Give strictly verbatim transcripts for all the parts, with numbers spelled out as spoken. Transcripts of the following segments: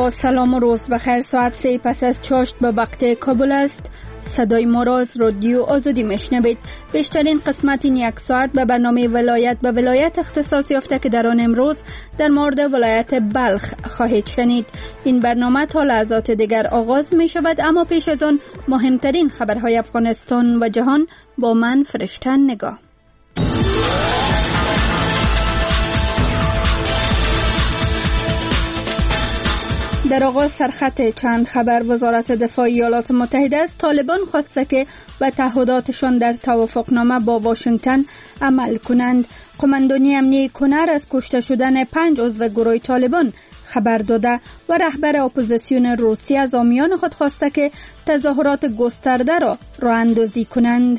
با سلام و روز بخیر. ساعت سه پس از چاشت به وقت کابل است. صدای ما را از رادیو آزادی میشنوید. بیشترین قسمت این یک ساعت به برنامه ولایت به ولایت اختصاص یافته که در آن امروز در مورد ولایت بلخ خواهید شنید. این برنامه تا لحظات دیگر آغاز می شود، اما پیش از آن مهمترین خبرهای افغانستان و جهان با من فرشته نگاه. در آغاز سرخط چند خبر. وزارت دفاع ایالات متحده از طالبان خواسته که به تعهداتشان در توافقنامه با واشنگتن عمل کنند. قماندانی امنیه کنر از کشته شدن پنج عضو گروه طالبان خبر داده و رهبر اپوزیسیون روسیه از حامیان خود خواسته که تظاهرات گسترده را راه اندازی کنند.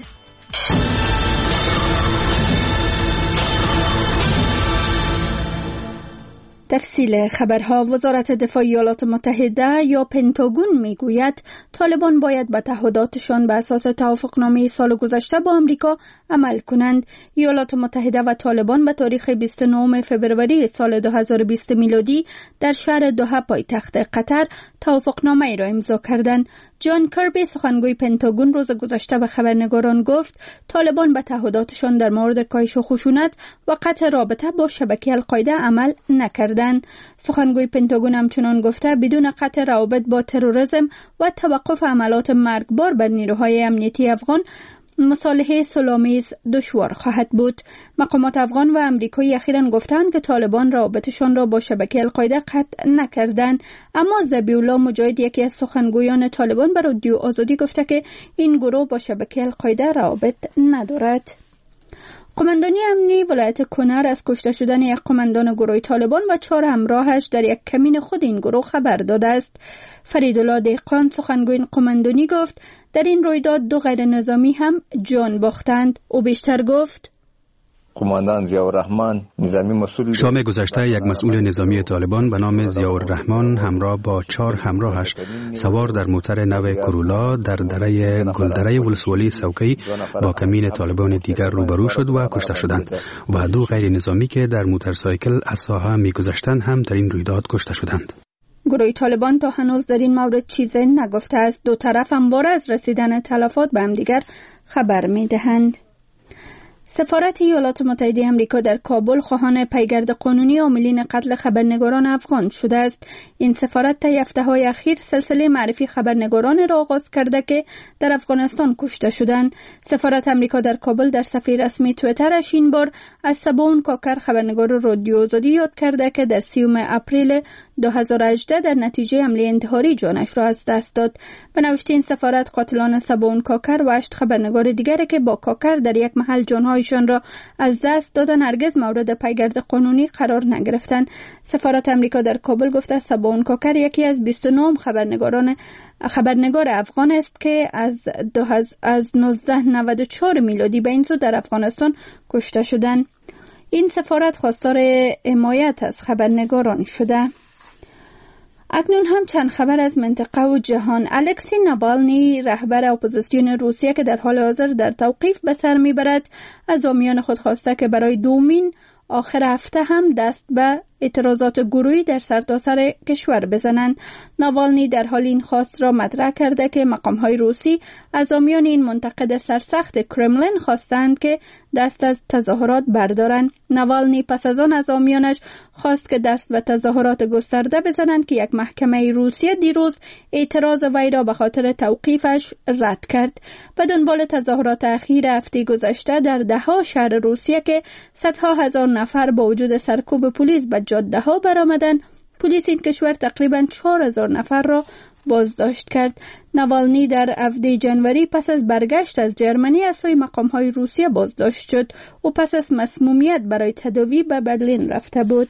تفصیل خبرها. وزارت دفاع ایالات متحده یا پنتاگون میگوید طالبان باید به تعهداتشان به اساس توافقنامه سال گذشته با آمریکا عمل کنند. ایالات متحده و طالبان به تاریخ بیست و نهم فوریه سال دو هزار و بیست میلادی در شهر دوحه پایتخت قطر توافقنامه ای را امضا کردند. جان کربی سخنگوی پنتاگون روز گذشته به خبرنگاران گفت طالبان به تعهداتشان در مورد کاهش خشونت و قطع رابطه با شبکه القاعده عمل نکردند. سخنگوی پنتاگون همچنان گفته بدون قطع روابط با تروریسم و توقف عملات مرگبار بر نیروهای امنیتی افغان مصالحه صلح‌آمیز دشوار خواهد بود. مقامات افغان و امریکایی اخیراً گفتند که طالبان روابطشان را با شبکه القاعده قطع نکردند، اما ذبیح الله مجاهد یکی از سخنگویان طالبان به رادیو آزادی گفته که این گروه با شبکه القاعده روابط ندارد. قماندانی امنی ولایت کنر از کشته شدن یک قماندان گروه طالبان و چهار همراهش در یک کمین خود این گروه خبر داده است. فریدالله دهقان سخنگوی این قماندانی گفت در این رویداد دو غیر نظامی هم جان باختند. او بیشتر گفت قماندان ضیاءالرحمن نظامی مسئول شام گذشته یک مسئول نظامی طالبان به نام ضیاءالرحمن همراه با چهار همراهش سوار در موتر نو کرولا در دره گلدره ولسوالی سوکی با کمین طالبان دیگر روبرو شد و کشته شدند و دو غیر نظامی که در موتورسایکل از ساحه می‌گذشتند هم در این رویداد کشته شدند. گروه طالبان تا هنوز در این مورد چیزی نگفته است. دو طرف همواره از رسیدن تلفات به همدیگر خبر می‌دهند. سفارت ایالات متحده آمریکا در کابل خواهان پیگرد قانونی عاملین قتل خبرنگاران افغان شده است. این سفارت طی هفته‌های اخیر سلسله معرفی خبرنگاران را آغاز کرده که در افغانستان کشته شدند. سفارت آمریکا در کابل در صفحه رسمی توییترش این بار از سباون کاکر خبرنگار رادیو آزادی یاد کرده که در سیوم اپریل دو هزار و هجده در نتیجه حمله انتحاری جانش را از دست داد. به نوشته این سفارت قاتلان سباون کاکر و هشت خبرنگار دیگر که با کاکر در یک محل جانهایشان را از دست دادن هرگز مورد پیگرد قانونی قرار نگرفتند. سفارت آمریکا در کابل گفته سباون کاکر یکی از بیست و نه خبرنگاران خبرنگار افغان است که از از نوزده نود و چهار میلادی به این سو در افغانستان کشته شدند. این سفارت خواستار حمایت از خبرنگاران شده. اکنون هم چند خبر از منطقه و جهان. الکسی ناوالنی رهبر اپوزیسیون روسیه که در حال حاضر در توقیف به سر میبرد از حامیان خود خواسته که برای دومین آخر هفته هم دست به اعتراضات گروهی در سرتاسر کشور بزنند. ناوالنی در حال این خواست را مطرح کرده که مقام‌های روسی از حامیان این منتقد سرسخت کرملین خواستند که دست از تظاهرات بردارند. ناوالنی پس از آن از حامیانش خواست که دست به تظاهرات گسترده بزنند که یک محکمه روسیه دیروز اعتراض وی را به خاطر توقیفش رد کرد. به دنبال تظاهرات اخیر هفته گذشته در ده‌ها شهر روسیه که صدها هزار نفر با وجود سرکوب پلیس به جاده ها برآمدند، پلیس این کشور تقریباً چهار هزار نفر را بازداشت کرد. ناوالنی در هفده ژانویه پس از برگشت از جرمنی از سوی مقام‌های روسیه بازداشت شد و پس از مسمومیت برای تداوی به برلین رفته بود.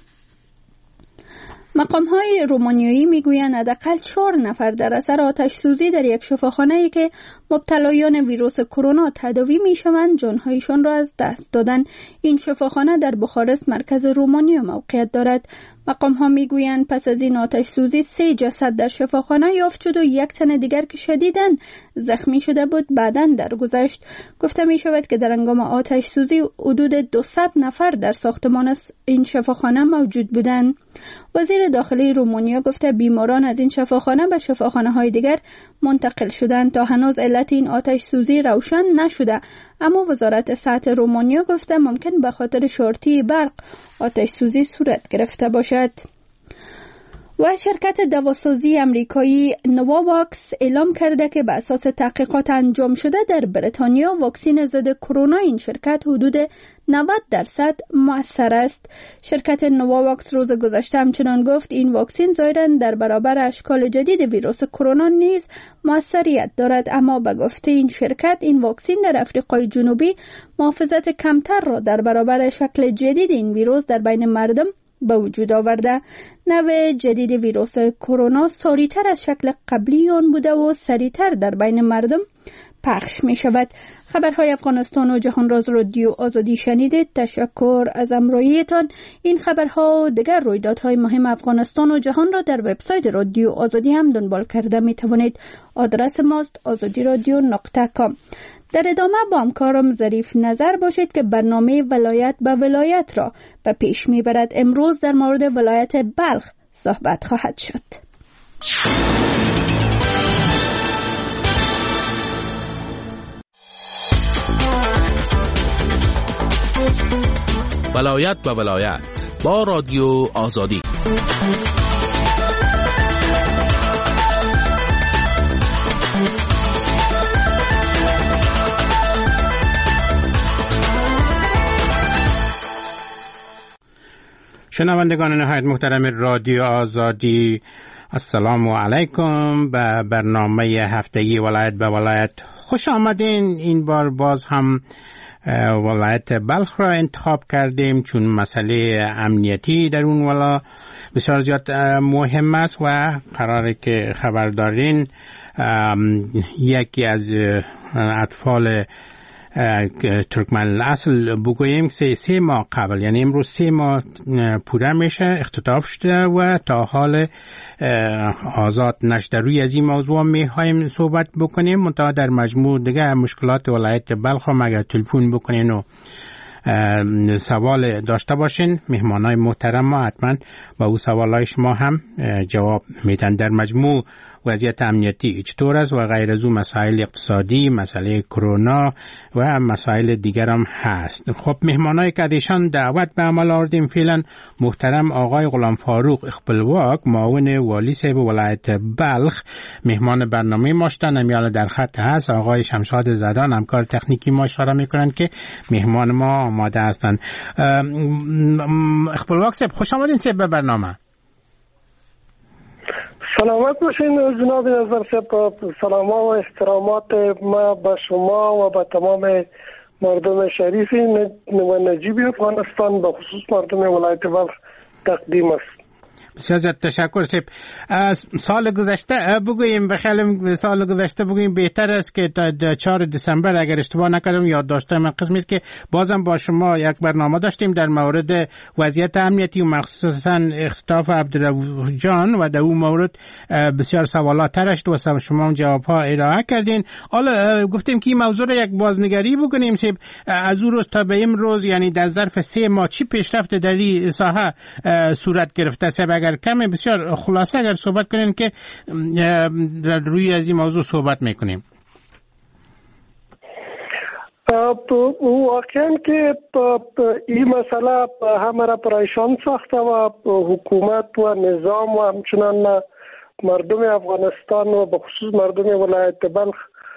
مقام‌های رومانیایی میگویند حداقل چهار نفر در اثر آتش سوزی در یک شفاخانه‌ای که مبتلایان ویروس کرونا تداوی میشوند جانهایشان را از دست دادند. این شفاخانه در بخارست مرکز رومانیا موقعیت دارد. مقام‌ها میگویند پس از این آتش سوزی سه جسد در شفاخانه یافت شد و یک تن دیگر که شدیداً زخمی شده بود بعداً درگذشت. گفته می شود که در هنگام آتش سوزی حدود دویست نفر در ساختمان این شفاخانه موجود بودند. وزیر وزیر داخلی رومانیا گفته بیماران از این شفاخانه به شفاخانه های دیگر منتقل شدند تا هنوز علت این آتش سوزی روشن نشده، اما وزارت صحت رومانیا گفته ممکن به خاطر شورتی برق آتش سوزی صورت گرفته باشد. و شرکت دواسازی امریکایی نوواواکس اعلام کرده که به اساس تحقیقات انجام شده در بریتانیا واکسن ضد کرونا این شرکت حدود نود درصد مؤثر است. شرکت نوواواکس روز گذشته همچنان گفت این واکسن ظاهراً در برابر اشکال جدید ویروس کرونا نیز مؤثریت دارد، اما به گفته این شرکت این واکسن در آفریقای جنوبی محافظت کمتر را در برابر شکل جدید این ویروس در بین مردم به وجود آورده. نوع جدید ویروس کرونا سریعتر از شکل قبلی آن بوده و سریعتر در بین مردم پخش می شود. خبرهای افغانستان و جهان راز رادیو آزادی شنیدید. تشکر از همراهیتان. این خبرها و دیگر رویدادهای مهم افغانستان و جهان را در وبسایت رادیو آزادی هم دنبال کرده می توانید. آدرس ماست آزادی رادیو نقطه کام. در ادامه با همکارم ظریف نظر باشید که برنامه ولایت به ولایت را به پیش میبرد. امروز در مورد ولایت بلخ صحبت خواهد شد. ولایت به ولایت با رادیو آزادی. شنوندگان نهایت محترم رادیو آزادی، السلام علیکم. به برنامه هفتگی ولایت به ولایت خوش آمدین. این بار باز هم ولایت بلخ را انتخاب کردیم چون مسئله امنیتی در اون ولا بسیار زیاد مهم است و قراره که خبر دارین یکی از اطفال ترکمن الاصل بگوییم سه, سه ماه قبل، یعنی امروز سه ماه پوره میشه، اختطاف شده و تا حال آزاد نشده. روی از این موضوع میخوایم صحبت بکنیم، منتها در مجموع دیگه مشکلات ولایت بلخ هم اگر تلفن بکنین و سوال داشته باشین، مهمانای محترم ما حتما با او سوالای شما هم جواب میدن. در مجموع وضعیت امنیتی چطور است و غیر از اون مسائل اقتصادی، مسئله کرونا و مسائل دیگر هم هست. خب مهمانایی که ازشان دعوت به عمل آوردیم فعلا محترم آقای غلام فاروق اخپلواک، معاون والی صاحب ولایت بلخ، مهمان برنامه ما شدن. امیال در خط هست آقای شمشاد زدان، همکار تکنیکی ما اشاره میکنن که مهمان ما آماده هستند. اخپلواک صاحب خوش آمدین صاحب به برنامه. سلامت باشین جناب نظر صاحب. سلام و احترامات ما به شما و به تمام مردم شریف و نجیب افغانستان به خصوص مردم ولایت بلخ تقدیم است. بسیار زیاد تشکر صاحب. سال گذشته بگوییم بخیالم سال گذشته بگوییم بهتر است که تا چهار دسامبر اگر اشتباه نکردم یاد داشتم من قسمی است که بازم با شما یک برنامه داشتیم در مورد وضعیت امنیتی و مخصوصا اختطاف عبدالرؤوف جان و در اون مورد بسیار سوالات ترشت و شما هم جوابها ارائه کردین. حالا گفتیم که این موضوع را یک بازنگری بکنیم صاحب، از اون روز تا به امروز یعنی در ظرف سه ماه چی پیشرفت در این ساحه صورت گرفته صاحب؟ اگر کمی بسیار خلاصه اگر صحبت کنین که روی از این موضوع صحبت میکنیم. واقعا که این مسئله همه را پریشان ساخته و حکومت و نظام و همچنان مردم افغانستان و بخصوص مردم ولایت بلخ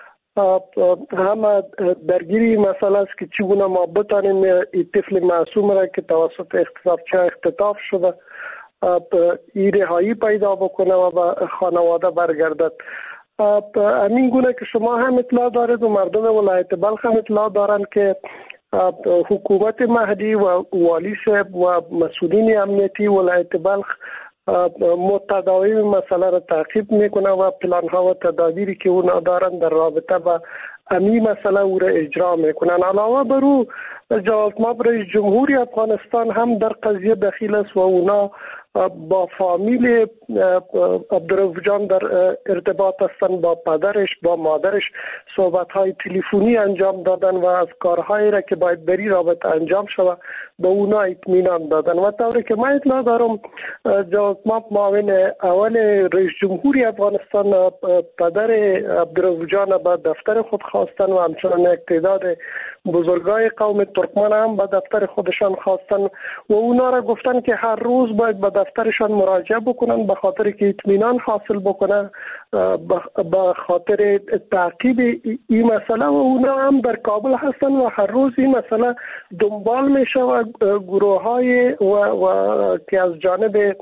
همه درگیری مسئله است که چگونه ما بتانیم این طفل معصوم را که توسط اختطافچی اختطاف شده ای رهایی پیدا بکنه و به خانواده برگردد. همین گونه که شما هم اطلاع دارید و مردم ولایت بلخ هم اطلاع دارند که حکومت مهدی و والی صاحب و مسئولین امنیتی ولایت بلخ متداوم مسئله را تعقیب میکنه و پلان ها و تدابیری که اونا دارند در رابطه با همین مسئله او را اجرا میکنن. علاوه بر او جلالتمآب رئیس جمهوری افغانستان هم در قضیه دخیل است و اونا با فامیل عبدالرؤوف جان در ارتباط هستند، با پدرش با مادرش صحبت‌های تلفنی انجام دادن و از کارهایی را که باید بری رابطه انجام شود به اونا اطمینان دادن. و طوری که من اطلاع دارم جناب معاون اول رئیس جمهوری افغانستان پدر عبدالرؤوف جان به دفتر خود خواستن و همچنان یک تعداد بزرگای قوم ترکمن هم به دفتر خودشان خواستن و اونا را گفتن که هر روز باید به دفترشان مراجعه بکنن به خاطر که اطمینان حاصل بکنن به خاطر تعقیب این مسئله و اونا هم در کابل هستن و هر روز این مسئله دنبال میشه و گروه های و, و که از جانب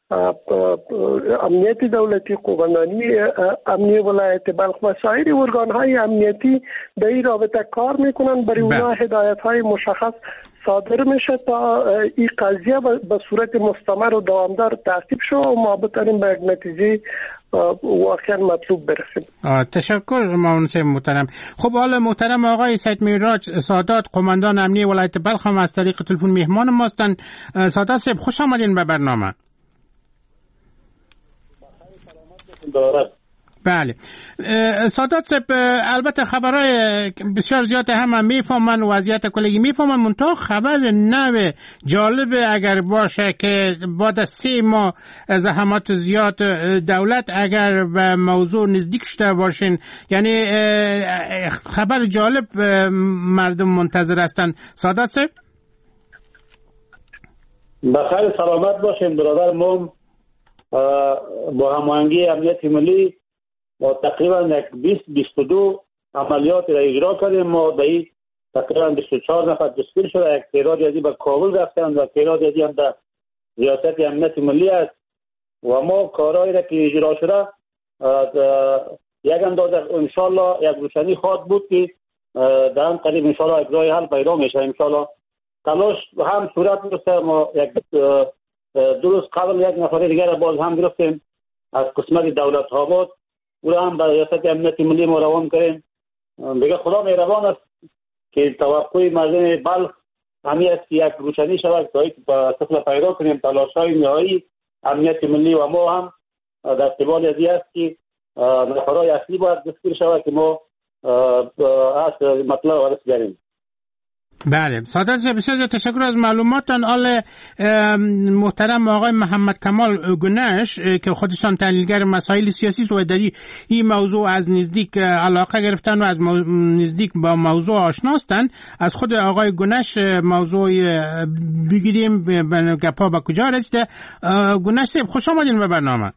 امنیتی دولتی، قوماندانی امنی ولایت بلخ و سایر ارگان‌های امنیتی در این رابطه کار میکنن، برای اونها هدایت‌های مشخص صادر میشه تا این قضیه به صورت مستمر و دوامدار تعقیب شد و ما بتونیم به یک نتیجه واقعا مطلوب برسیم. تشکر معاون محترم. خب حالا محترم آقای سید میرراج سادات قوماندان امنی ولایت بلخ هم از طریق تلفن مهمان ماستن. سادات صاحب خوش آمدین به برنامه. دارد. بله سادات صاحب، البته خبرهای بسیار زیاد هم, هم میفهمن وضعیت کلگی میفهمن، منتها خبر نو جالب اگر باشه که بعد از سه ماه زحمات زیاد دولت اگر به موضوع نزدیک شده باشین، یعنی خبر جالب مردم منتظر هستن. سادات صاحب بخیر سلامت باشین برادر موم. با هماهنگی امنیت ملی ما تقریبا یک بیست بیست و دو عملیات را اجرا کردیم. ما در این تقریبا بیست و چهار نفر دستگیر شده، یک تعداد از به کابل رفتند و تعداد از هم در ریاست امنیت ملی است و ما کارهایی را که اجرا شده یک اندازه انشالله یک روشنی خواهد بود که در هم قریب انشالله یک راه حل پیدا میشه. انشالله تلاش هم صورت میرسه. ما یک دو روز قبل یک نفر دیگر باز هم گرفتیم از قسمت دولت آباد، او را هم به ریاست امنیت ملی ما روان کردیم. دیگه خدا مهربان است که توقع مردم بلخ همی است که یک روشنی شود تا به شکل پیدا کنیم. تلاش‌های نهایی امنیت ملی و ما هم در استقبال ازی است که نفرهای اصلی باید دستگیر شود که ما از مطلب وارد گردیم. بله سادات صاحب بسیار تشکر از معلوماتتان. آل محترم آقای محمد کمال گنش که خودشان تحلیلگر مسائل سیاسی و در این موضوع از نزدیک علاقه گرفتن و از نزدیک با موضوع آشنا هستند، از خود آقای گنش موضوع بگیریم گپا به کجا رسیده. گنش صاحب خوش آمدین به برنامه.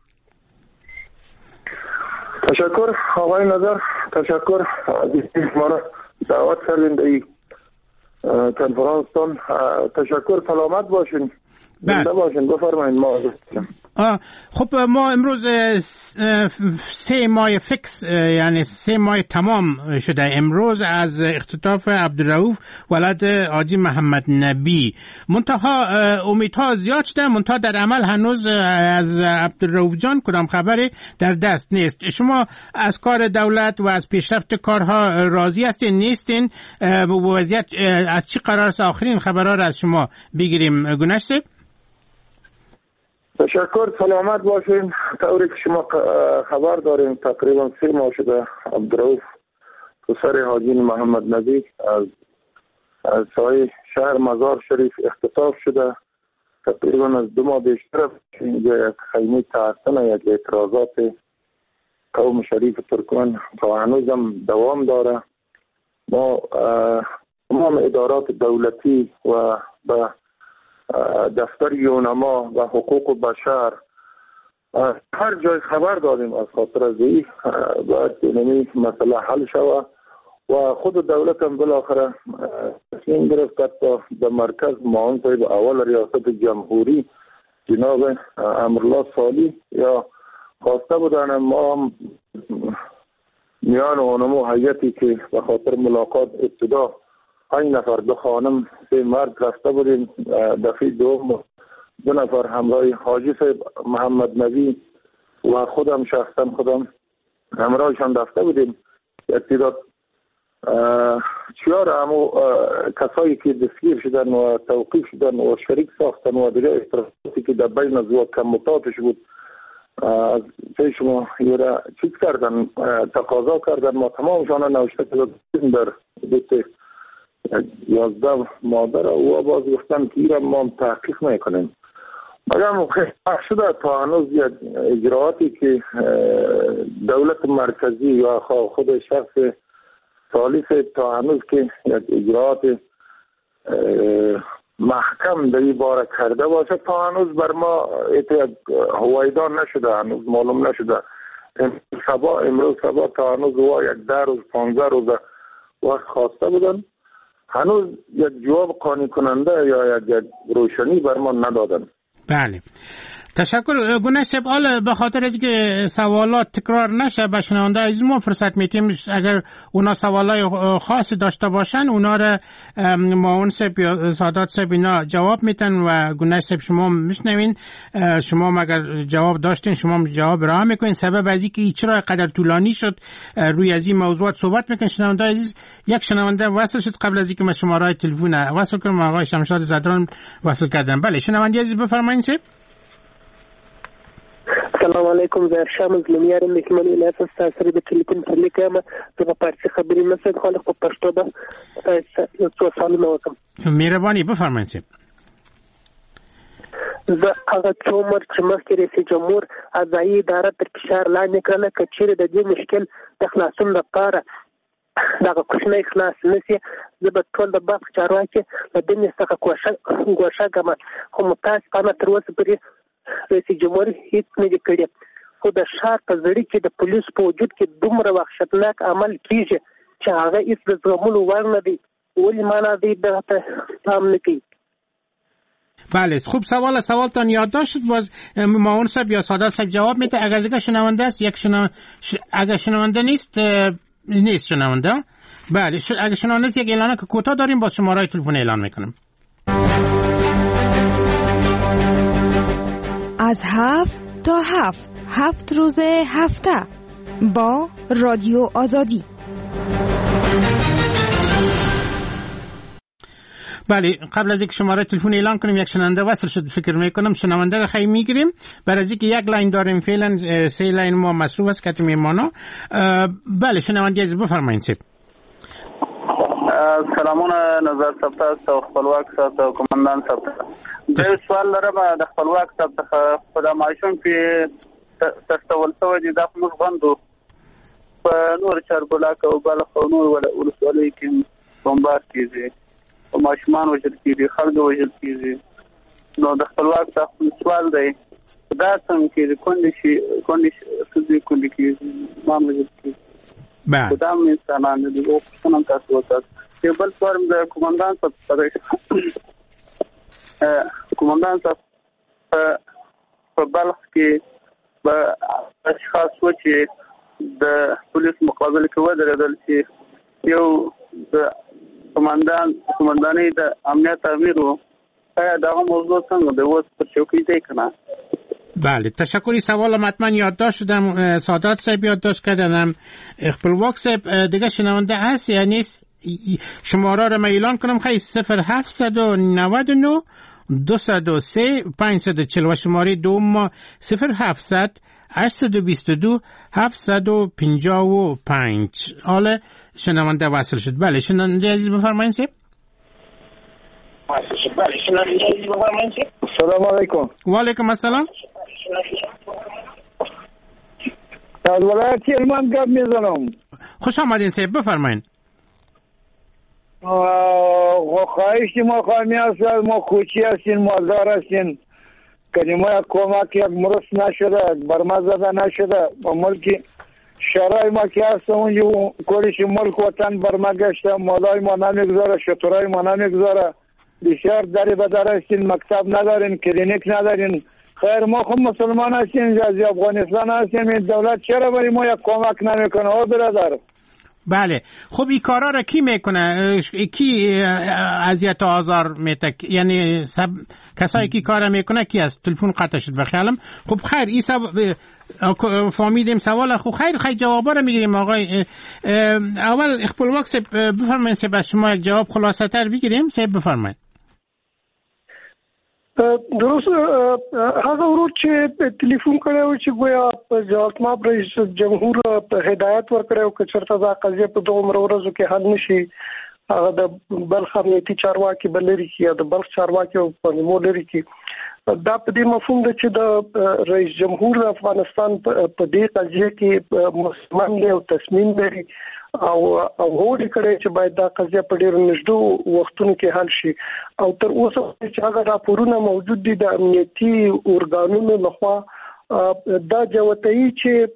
تشکر آقای نظر، تشکر ما را دعوت کردین در این کنفرانستان. تشکر، سلامت باشین، زنده باشین. بفرمایید. ما خب ما امروز سه ماه فکس یعنی سه ماه تمام شده امروز از اختطاف عبدالرؤوف ولد حاجی محمد نبی. منتها امیدها زیاد شده، منتها در عمل هنوز از عبدالرؤوف جان کدام خبری در دست نیست. شما از کار دولت و از پیشرفت کارها راضی هستین نیستین؟ وضعیت از چی قرار است؟ آخرین خبرها را از شما بگیریم گنش صاحب. تشکر، سلامت باشین. طوری که شما خبر دارین تقریبا سه ماه شده عبدالرؤوف پسر حاجی محمد نبی از از سایه شهر مزار شریف اختطاف شده. تقریبا از دو ماه بیشتر اینجا یک خیمه تحسن یک اعتراضات قوم شریف ترکمن تا هنوز هم دوام داره. ما تمام ادارات دولتی و به دفتر یونما و حقوق بشر هر جای خبر دادیم از خاطر از این باید اینمی مسئله حل شود و خود دولت هم بالاخره تصمیم گرفت تا در مرکز معاون صاحب اول ریاست جمهوری جناب امرالله صالح یا خواسته بودن ما میان اونمو حیاتی که به خاطر ملاقات ابتدا پنج نفر دو خانم سه مرد رفته بودیم، دفعه دوم دو نفر همراه حاجی صاحب محمد نبی و خودم شخصا خودم همراهشان رفته بودیم. یک تعداد چیار همو کسایی که دستگیر شدن و توقیف شدن و شریک ساختن و دیگه اختلافاتی که در بین از و کموتاتش بود از پی شما یورا چیز کردن، تقاضا کردن، ما تمامشان نوشته کردن در بیت یازده مادر و باز گفتن که ایران ما تحقیق میکنیم. مگر شده تا هنوز یک اجراعاتی که دولت مرکزی یا خود شخص ثالث تا هنوز که یک اجراعات محکم در این باره کرده باشه تا هنوز بر ما هوایدان نشده، هنوز معلوم نشده. سبا امروز سبا تا هنوز هوا یک ده روز پانزده روز وقت خواسته بودن، هنوز یک جواب قانع کننده یا یک روشنی بر ما ندادن. بله تشکر گونه صاحب. حالا به خاطر از که سوالات تکرار نشه به شنونده عزیز ما فرصت میتیم اگر اونا سوالای خاصی داشته باشن اونا را معاون صاحب یا سادات صاحب اینا جواب میتن و گونه صاحب شما میشنوین. شما اگر جواب داشتین شما جواب را میکنین. سبب از اینکه چرا قدر طولانی شد روی از این موضوعات صحبت میکنین شنونده عزیز. یک شنونده وصل شد قبل از اینکه ما شماره تلفن وصل کنم آقای شمشاد زدران وصل کردن. بله شنونده عزیز بفرمایید صاحب. السلام علیکم زه شام زلمیارم میکمن ولایت ستاسو د ټلیفون په لیکم د په پارسي خبرې نشم خو په پښتو به یو څه سوالونه وکم. مهرباني بفرمایئ. زه هغه څو عمر چې مخکې رئیس جمهور اداري اداره تر فشار لاندې کړله که چیرې د دې مشکل د خلاصون لپاره دغه کوچنی خلاص نشي زه به ټول د باغ چارواکي له دې څخه ګوښه ګم خو متاسفانه تر اوسه پورې رئیس جمهور هیڅ نه دی کړی. خو د ښار په زړه کې د پولیس په وجود کې دومره وحشتناک عمل کیږي چې هغه هیڅ د زغملو وړ نه دی. ولې معنا دی دغه ته پام نه کوي. بله خوب سوال سوالتان یادداشت شد. باز معاون صاحب یا سادات صاحب جواب میده. اگر دیگه شنونده است یک شنو... ش... اگر شنونده نیست نیست شنونده. بله ش... اگر شنونده است یک اعلانه که کوتاه داریم با شماره تلفن اعلان میکنم. از هفت تا هفت هفت روز هفته با رادیو آزادی. بله قبل از اینکه شماره تلفن اعلان کنیم یک شنونده وصل شد فکر میکنم شنونده رو خیلی میگیریم. برای از اینکه یک لاین داریم فعلا سه لاین ما مصروف است که میمانا. بله شنونده عزیز بفرمایید. سلامون نظر ثبت است او خپلواک صاحب او کمانډان صاحب ته د سوال لرم د خپلواک صاحب څخه خدای ماشوم په تستول سو دي د موږ غوندو په نور چارګولاک او بل خو نور ولسوالۍ کې بمبار کیږي او ماشومان وژل کیږي خلک وژل کیږي. نو د خپلواک صاحب سوال دی دا څنګه کې کندشي کندشي سږي کندي کې ما وژل کیږي. بله خدام انسانان دي او څنګه تاسو وتاس چې بل فرم د کمانډان صاحب سره کمانډان صاحب په بلخ کې به اشخاص و چې د پولیس مقابل کې ودرېدل چې یو د کمانډان کمانډانۍ د امنیت امیر و. آیا دغه موضوع څنګه د اوس په چوکۍ دی که نه؟ بله تشکری. سوالم حتما یادداشت شدم. سادات صاحب یادداشت کردم. خپلواک صاحب دیگه شنونده هست یا نیست؟ شماره رو من اعلان کنم خیلی صفر هفتصد و نود و نه دویست و سه پانصد و چهل و شماره دوم صفر هفتصد هشتصد و بیست و دو هفتصد و پنجاه و پنج. حالا شنونده وصل شد. بله شنونده عزیز بفرمایید صاحب. السلام علیکم. و علیکم السلام. از ولایت کرمان گپ میزنم. خوش آمدین صاحب بفرمایید. خواهش ما خواهمی هستیم ما کوچی هستیم مالدار هستیم که ما یک کمک یک مرس نشده برما زده نشده و ملکی شرای ما که هستم اونجا کلش ملک وطن برما گشته مالای ما نمیگذاره شطورای ما نمیگذاره بسیار دری بدر هستیم مکتب ندارین کلینیک ندارین. خیر ما خب مسلمان هستیم از افغانستان هستیم این دولت چرا برای ما یک کمک نمیکنه او برادر؟ بله. خب این کارا را کی میکنه؟ کی اذیت و آزار میتک؟ یعنی سب... کسایی که کارا میکنه کی است؟ تلفن قطع شد بخیالم. خب خیر این سب... فهمیدیم سوال. خب خیر خیر جوابا رو میگیریم آقای. اول اخپلواک سب بفرمایید، سب از شما یک جواب خلاصه تر بگیریم. سب بفرمایید. درست هغه ورور چې ټلیفون کړو چې ګویا جواب رئیس جمهور هدایت ورکړو چې چرته دا قضیه په دوه ورځو کې حل نشي. هغه د بلخ امنیتي چارواکي بلري کې د بلخ چارواکي په مولري کې دا په دې مفهوم ده چې د رئیس جمهور افغانستان په دې قضیه کې مسلمان له تصمیم لري او او هوډ کړي چې باید دا قضیه په ډیرو نږدې وختونو کې حل شي. او تر اوسه چې هغه راپورونه موجود دي د امنیتي اورګانونو لخوا دا جوتایي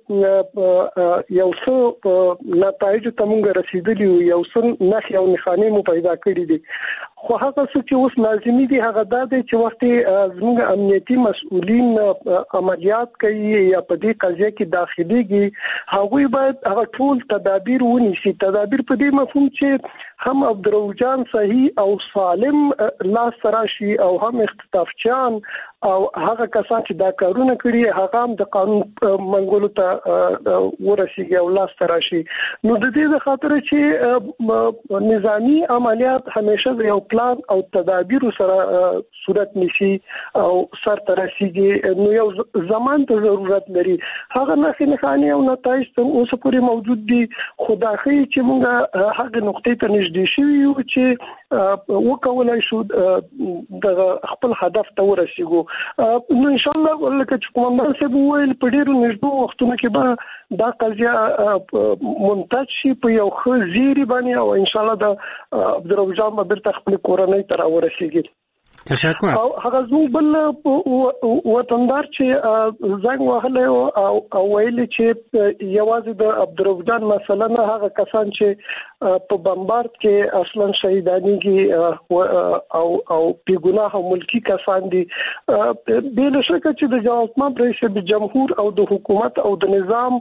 چې یو څه نتایج ته موږ رسیدلی یو څه نخ یو نښانې مو پیدا کړې دي. خو هغه څه چې اوس لازمي دي هغه دا دی چې وخت زموږ امنیتي مسؤلین عملیات کوي یا په دې قضیه کې داخليږي هغوی باید هغه ټول تدابیر ونیسي. تدابیر په دې مفهوم چې هم عبدالرؤف صحیح او سالم لاس راشي او هم اختطافچیان او هغه کسان چې دا کارونه کړي هغه هم د قانون منګولو ته ورسیږي او لاس راشي. نو د دې خاطر چې نظامی عملیات همیشه یو پلان او تدابیر سره صورت نشي او سر ته رسیږي. نو یو زمان ته ضرورت لري. هغه نه خنخاني او نتایج ته اوس پورې موجود دي. خدای چې موږ هغه نقطې ته نږدې شوي یو چې وکولای شو د خپل هدف ته ورسیږو. نو ان شاء الله لکه چې کومندان صاحب وویل په ډیرو نږدې وختونو کې به دا قضیه منتج شي په یو ښه زیری باندې او ان شاء الله د عبدالرؤف بیرته خپل کورنۍ ته راورسیږي. تشکر. او هغه زموږ بل وطندار چې زنګ وهلی او ویلي چې یوازې د عبدالرؤف مثلا هغه کسان چې په بمبارد کې اصلا شهیدانیږي او او بې ګناه او ملکی کسان دي. بل شکه چې د جواب رئیس جمهور او د حکومت او د نظام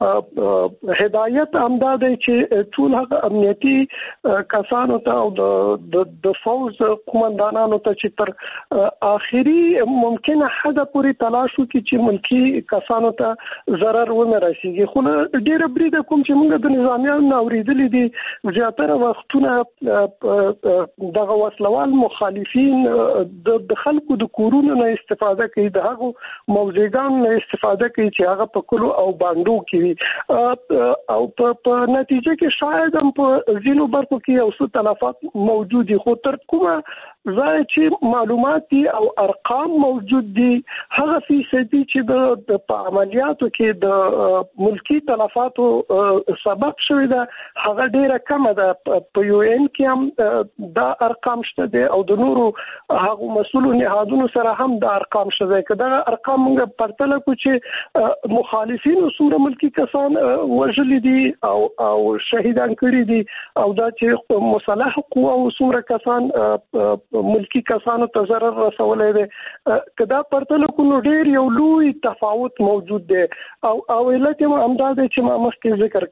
هدایت امداد چې ټول هغه امنیتي کسانو ته او د د فوز قومندانانو ته چې تر اخري ممکنه حدا پوری تلاش وکړي چې ملکی کسانو ته ضرر ونه رسیږي. خو ډیره بریده کوم چې موږ د نظامیانو اوریدلې دي زیاتره وختونه دغه وسلوال مخالفین د خلکو د کورونو نه استفاده کوي، د هغو موضوعګانو نه استفاده کوي چې هغه په کلو او باندو کې او په نتیجه کې شاید هم په ځینو برخو کې یو څه تلفات موجود دي. خو تر کومه ځای چې معلومات دي او ارقام موجود دي هغه فیصدي چې د په عملیاتو کې د ملکی تلفاتو سبب شوی ده هغه ډیره کمه ده. په یو ان کې هم دا ارقام شته دي او د نورو هغه مسؤلو نهادونو سره هم دا ارقام شته. کله ارقام موږ پرتله کو چې مخالفین اصول ملکی کسان وژل دي او او شهیدان کړي دي او دا چې مصالح قوه او څومره کسان ملکی کسانو ته ضرر رسولای دي کدا پرتل کو نو ډیر یو لوی تفاوت موجود دی. او او علت هم امداد چې ما مخکې ذکر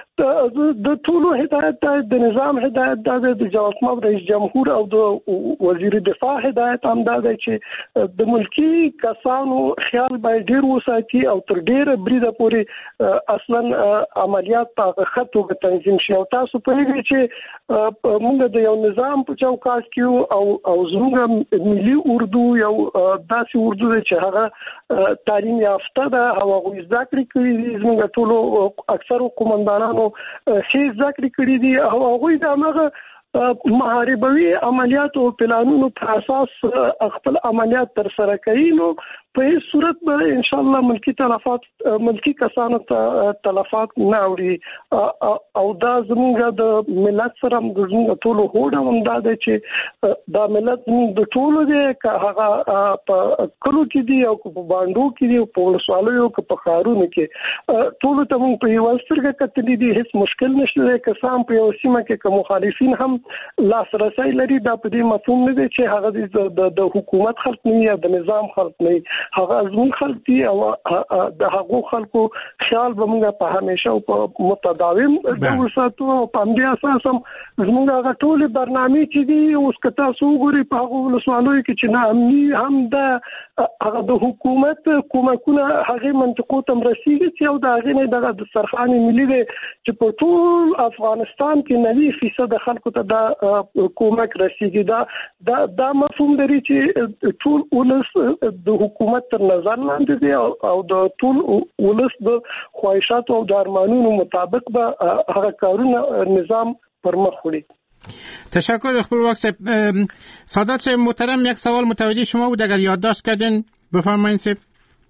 کړ د ټولو هدایت د نظام هدایت د جواب رئیس جمهور او د وزیر دفاع هدایت امداد چې د ملکی کسانو خیال باید ډیر وساتي او تر ډیر بریده پوري اصلا عملیات په خطو به تنظیم شي. او تاسو په دې چې موږ د یو نظام په چوکاټ کې او او زموږ ملي اردو یو داسې اردو چې هغه تعلیم یافته ده او هغه زده کړې کړي دي. زموږ ټولو اکثر قومندانانو ښه زده کړې کړي دي او هغوی د هغه محاربوي عملیات او پلانونو په اساس خپل عملیات تر سره کوي. نو په هیڅ صورت به ان شاء الله ملکی تلفات ملکی کسانو ته تلفات نه اوري او دا زموږ د ملت سره د زموږ ټولو هوډ هم دا دی چې دا ملت د ټولو دی که هغه په کلو کې دي او په باندو کې دي او په ولسوالیو کې په ښارونو کې ټولو ته موږ په یوه سترګه کتلي دي. هیڅ مشکل نشته دی. که څه هم په یو سیمه کې که مخالفین هم لاسرسی لري دا په دې مفهوم نه دی چې هغه د حکومت خلق نه یا د نظام خلق نه. هغه زموږ خلک دي او د هغو خلکو خیال به موږ په همیشه او په متداوم ډول ساتو او په دې اساس هم زموږ هغه ټول برنامه چې دي اوس که تاسو وګورئ په هغه ولسوالیو کې چې نه امني هم د هغه د حکومت کومکونه هغه منطقو ته رسیدي چې او د هغه نه د دسترخوان ملي دی چې په ټول افغانستان کې نوي فیصد خلکو ته د حکومت رسیدي دا دا د مفهوم لري چې ټول ولس د حکومت تر نظر لاندې دی او د ټول ولس د خواهشاتو او د ارمانونو مطابق به هغه کارونه نظام پر مخ وړي. تشکر خپلواک صاحب. سادات صاحب محترم، یک سوال متوجه شما بود، اگر یادداشت کردین بفرمایید صاحب.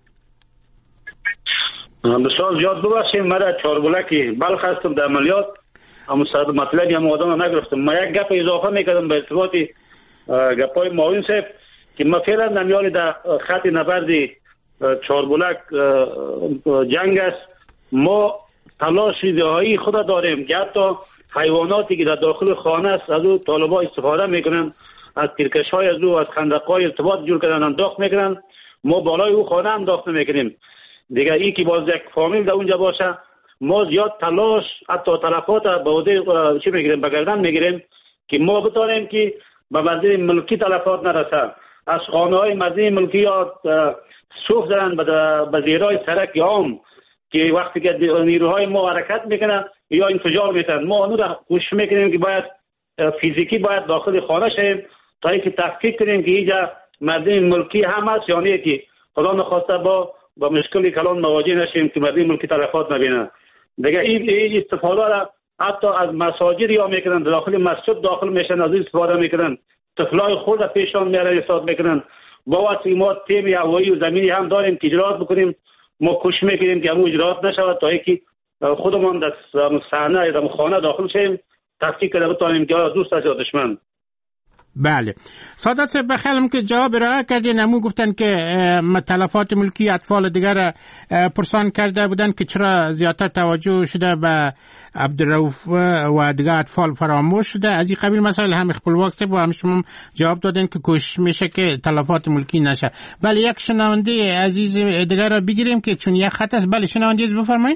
بسیار زیاد ببخشید، من در چهاربلکی بلخ هستم در عملیات اما مطلبی هم آدم نگرفتم. من یک گپ اضافه میکردم به ارتباط گپای معاون صاحب که ما فعلا نمیال در خط نبرد چهاربلک جنگ است. ما تلاش دهایی خود داریم که حتی حیواناتی که در داخل خانه است از او طالبان استفاده میکنن، از تیرکش‌های از او، از خندق‌های ارتباط جور کردن انداخت میکنن. ما بالای او خانه انداخت میکنیم دیگه. این که باز یک فامیل در اونجا باشه، ما زیاد تلاش حتی تلفات به عهده چی میگیریم، به گردن میگیریم که ما بتانیم که به مزید ملکی تلفات نرسه. از خانه های مزید ملکی یا سوخ زدن به زیرای سرک عام که وقتی که نیروهای ما حرکت میکنن یا انفجار میتن، ما اونو را کوشش میکنیم که باید فیزیکی باید داخل خانه شیم تا اینکه تحقیق کنیم که اینجا مزید ملکی هم هست یا نه، که خدا نخواسته با با مشکل کلان مواجه نشیم که مزید ملکی تلفات نبینه. دیگه این استفاده را حتی از مساجد یا میکنن، داخل مسجد داخل میشن، از این استفاده میکنن، طفلای خود را پیشان میارن استفاده میکنن. با واسه ما تیم هوایی و زمینی هم داریم که اجرات بکنیم. ما کوشش میکنیم که امو اجرات نشود تا اینکه خودمان در صحنه یا در خانه داخل شیم، تحقیق کرده بتوانیم که دوست است یا دشمن. بله. سادات صاحب بخیرم که جواب ارائه کردین. امو گفتن که تلفات ملکی اطفال دیگر پرسان کرده بودن که چرا زیادتر توجه شده به عبدالرؤوف و دیگر اطفال فراموش شده. از این قبیل مسائل هم خپلواک صاحب و هم شما جواب دادین که کوشش میشه که تلفات ملکی نشه. بله، یک شنونده عزیز دیگر را بگیریم که چون یک خط است. بله شنونده عزیز بفرمایید.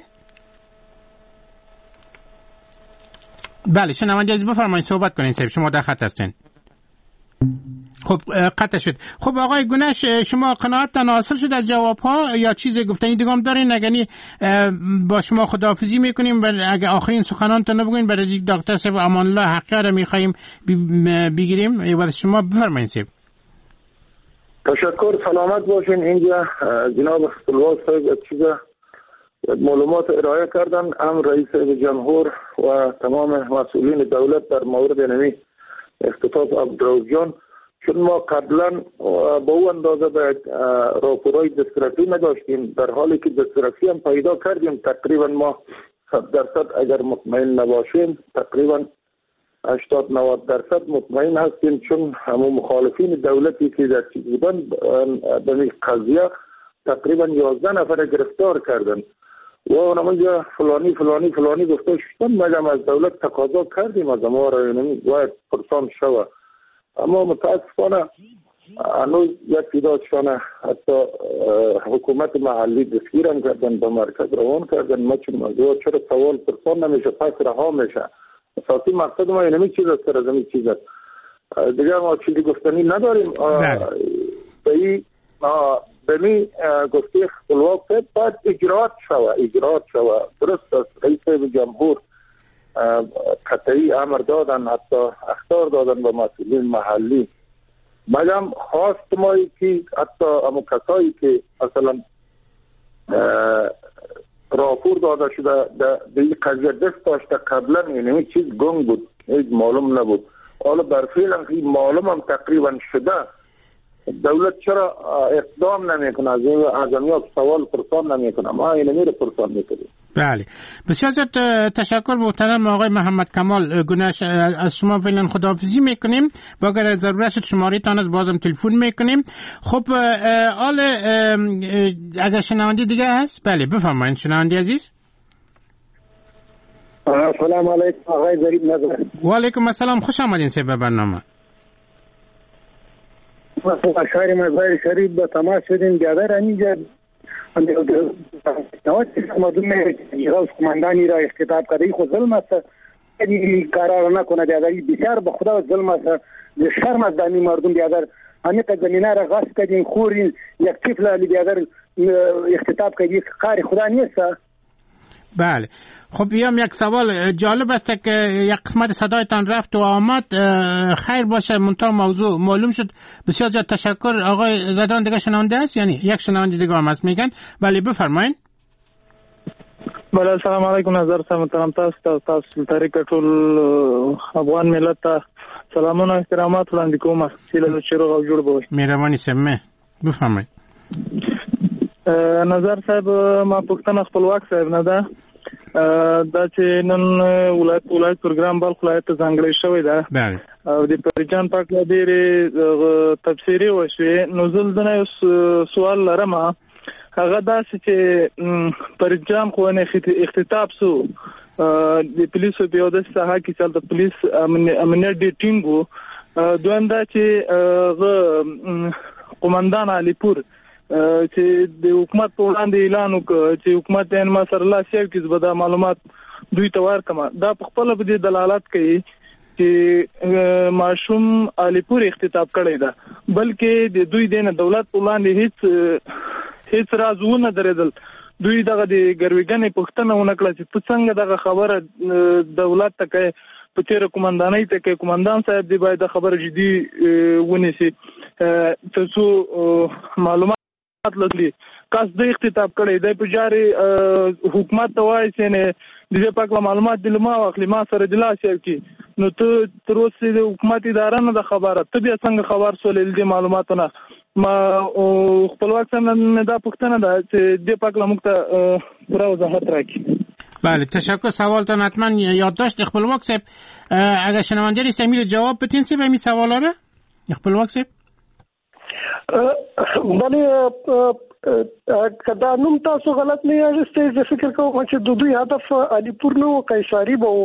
بله شنونده عزیز بفرمایید، صحبت کنین صاحب، شما در خط هستین. خب قطع شد. خب آقای گنش، شما قناعتتان حاصل شد از جواب ها یا چیزی گفتنی دیگه هم دارین؟ اگه با شما خداحافظی میکنیم و اگه آخرین سخنانتون نبگوین برای دکتر صاحب امان الله حقیقه را میخواییم بگیریم و شما بفرمایید صاحب. تشکر، سلامت باشین. اینجا جناب خپلواک صاحب چیز معلومات ارائه کردن، هم رئیس جمهور و تمام مسئولین دولت در مورد نمی اختطاف عبدالرؤوف جان. چون ما قبلا با او اندازه به راپورای دسترسی نداشتیم، در حالی که دسترسی هم پیدا کردیم تقریبا ما صد درصد اگر مطمئن نباشیم تقریبا هشتاد نود درصد مطمئن هستیم، چون همون مخالفین دولتی که در چیز بودن به این قضیه تقریبا یازده نفر گرفتار کردن و اونجا فلانی فلانی فلانی گفته شدن. مگم از دولت تقاضا کردیم از ما را یعنی باید پرسان شود، اما متاسفانه هنوز یک تعدادشان حتی حکومت محلی دستگیر هم کردن، به مرکز روان کردن. ما چون موضوع چرا سوال پرسان نمیشه پس رها میشه. اساسی مقصد ما اینمی چیز است، از این چیز است دیگه ما چیزی گفتنی نداریم. به می گفته خپلواک صاحب باید اجرات شود، اجرات شود. درست است، رئیس جمهور قطعی امر دادن، حتی اخطار دادن به مسئولین محلی. مگم خواست مایی که حتی همون کسایی که مثلا راپور داده شده به این قضیه دست داشته قبلا، یعنی چیز گنگ بود، هیچ معلوم نبود. حالا برفعلا این معلوم هم تقریبا شده، دولت چرا اقدام نمیکنه؟ از این اعظمیات سوال پرسان نمیکنه، ما اینو میره پرسان میکنیم. بله، بسیار زیاد تشکر محترم آقای محمد کمال گنش. از شما فعلا خداحافظی میکنیم، با اگر ضرورت شد شماره تان از بازم تلفن میکنیم. خب آل اگر شنونده دیگه هست؟ بله بفرمایید شنونده عزیز. سلام علیکم آقای ظریف نظر. و علیکم السلام، خوش آمدین سه به برنامه. اشعار مزار شریف به تماس شدیم بیادر اینجا نوات مردم ایراز کماندانی را اختطاب کرده خود ظلم است این قرار نکنه بیادر بسیار به خدا ظلم است شرم از دانی مردم بیادر همیقه زمینه را غصب کردیم خورین یک طفل علی بیادر اختطاب کردیم قار خدا نیست. بله خب بیام یک سوال جالب است که یک قسمت صدایتان رفت و آمد خیر باشه منتها موضوع معلوم شد. بسیار زیاد تشکر آقای زدران. دیگه شنونده است یعنی یک شنونده دیگه هم هست میگن ولی بفرمایید. بله السلام علیکم نظر صاحب محترم تاسو تاسو طریقه ټول افغان ملت ته سلامونه احترامات وړاندې کوم چې له چیرغ او جوړ بوي. مهرباني سمه بفرمایید. نظر صاحب ما پښتنه خپلواک صاحب نه ده دا چې نن ولایت ولایت پروګرام بل ولایت ځانګړی شوی ده. بله او د پریجان پاک ډېرې تفسیری وشوي. نو زلدنه سوال لرم هغه داسې چې پریجان خو نه اختطاب سو د پولیسو په یوه ساحه کې چې د پولیس امنیت ډېر ټینګ و. دویم دا چې قومندان علیپور چې د حکومت په وړاندې اعلان وکړ چې حکومت یې ما سره لا سیو کې زبدا معلومات دوی ته ورکړم. دا په خپل په دې دلالت کوي چې معصوم علیپور اختطاب کړی ده بلکې د دوی دینه دولت په وړاندې هیڅ هیڅ رازونه درېدل. دوی دغه د ګرویګنې پښتنه ونکړه چې په څنګه دغه خبره دولت ته کوي په تیر قومندانۍ ته کوي. قومندان صاحب دی باید خبره جدي ونیسي ترڅو معلومات لګلی کاس د اختطاب کړي د پجاري حکومت ته وایي چې نه د دې پاک معلومات د لما واخلي ما سره د لاس کی نو ته تر اوسه د حکومت اداره نه د خبره ته بیا څنګه خبر سولې د معلوماتونه ما خپلواک څنګه دا پښتنه ده چې د پاک لمکته پوره وضاحت راکړي. بله تشکر. سوالتان حتما یادداشت خپلواک صاحب اگر شنونده سمیر جواب بدین سی به می سوالا رو خپلواک صاحب. بله کدا نوم تاسو غلط نه یاستئ زه فکر کوم چې د دوی هدف علیپور نو قیصری به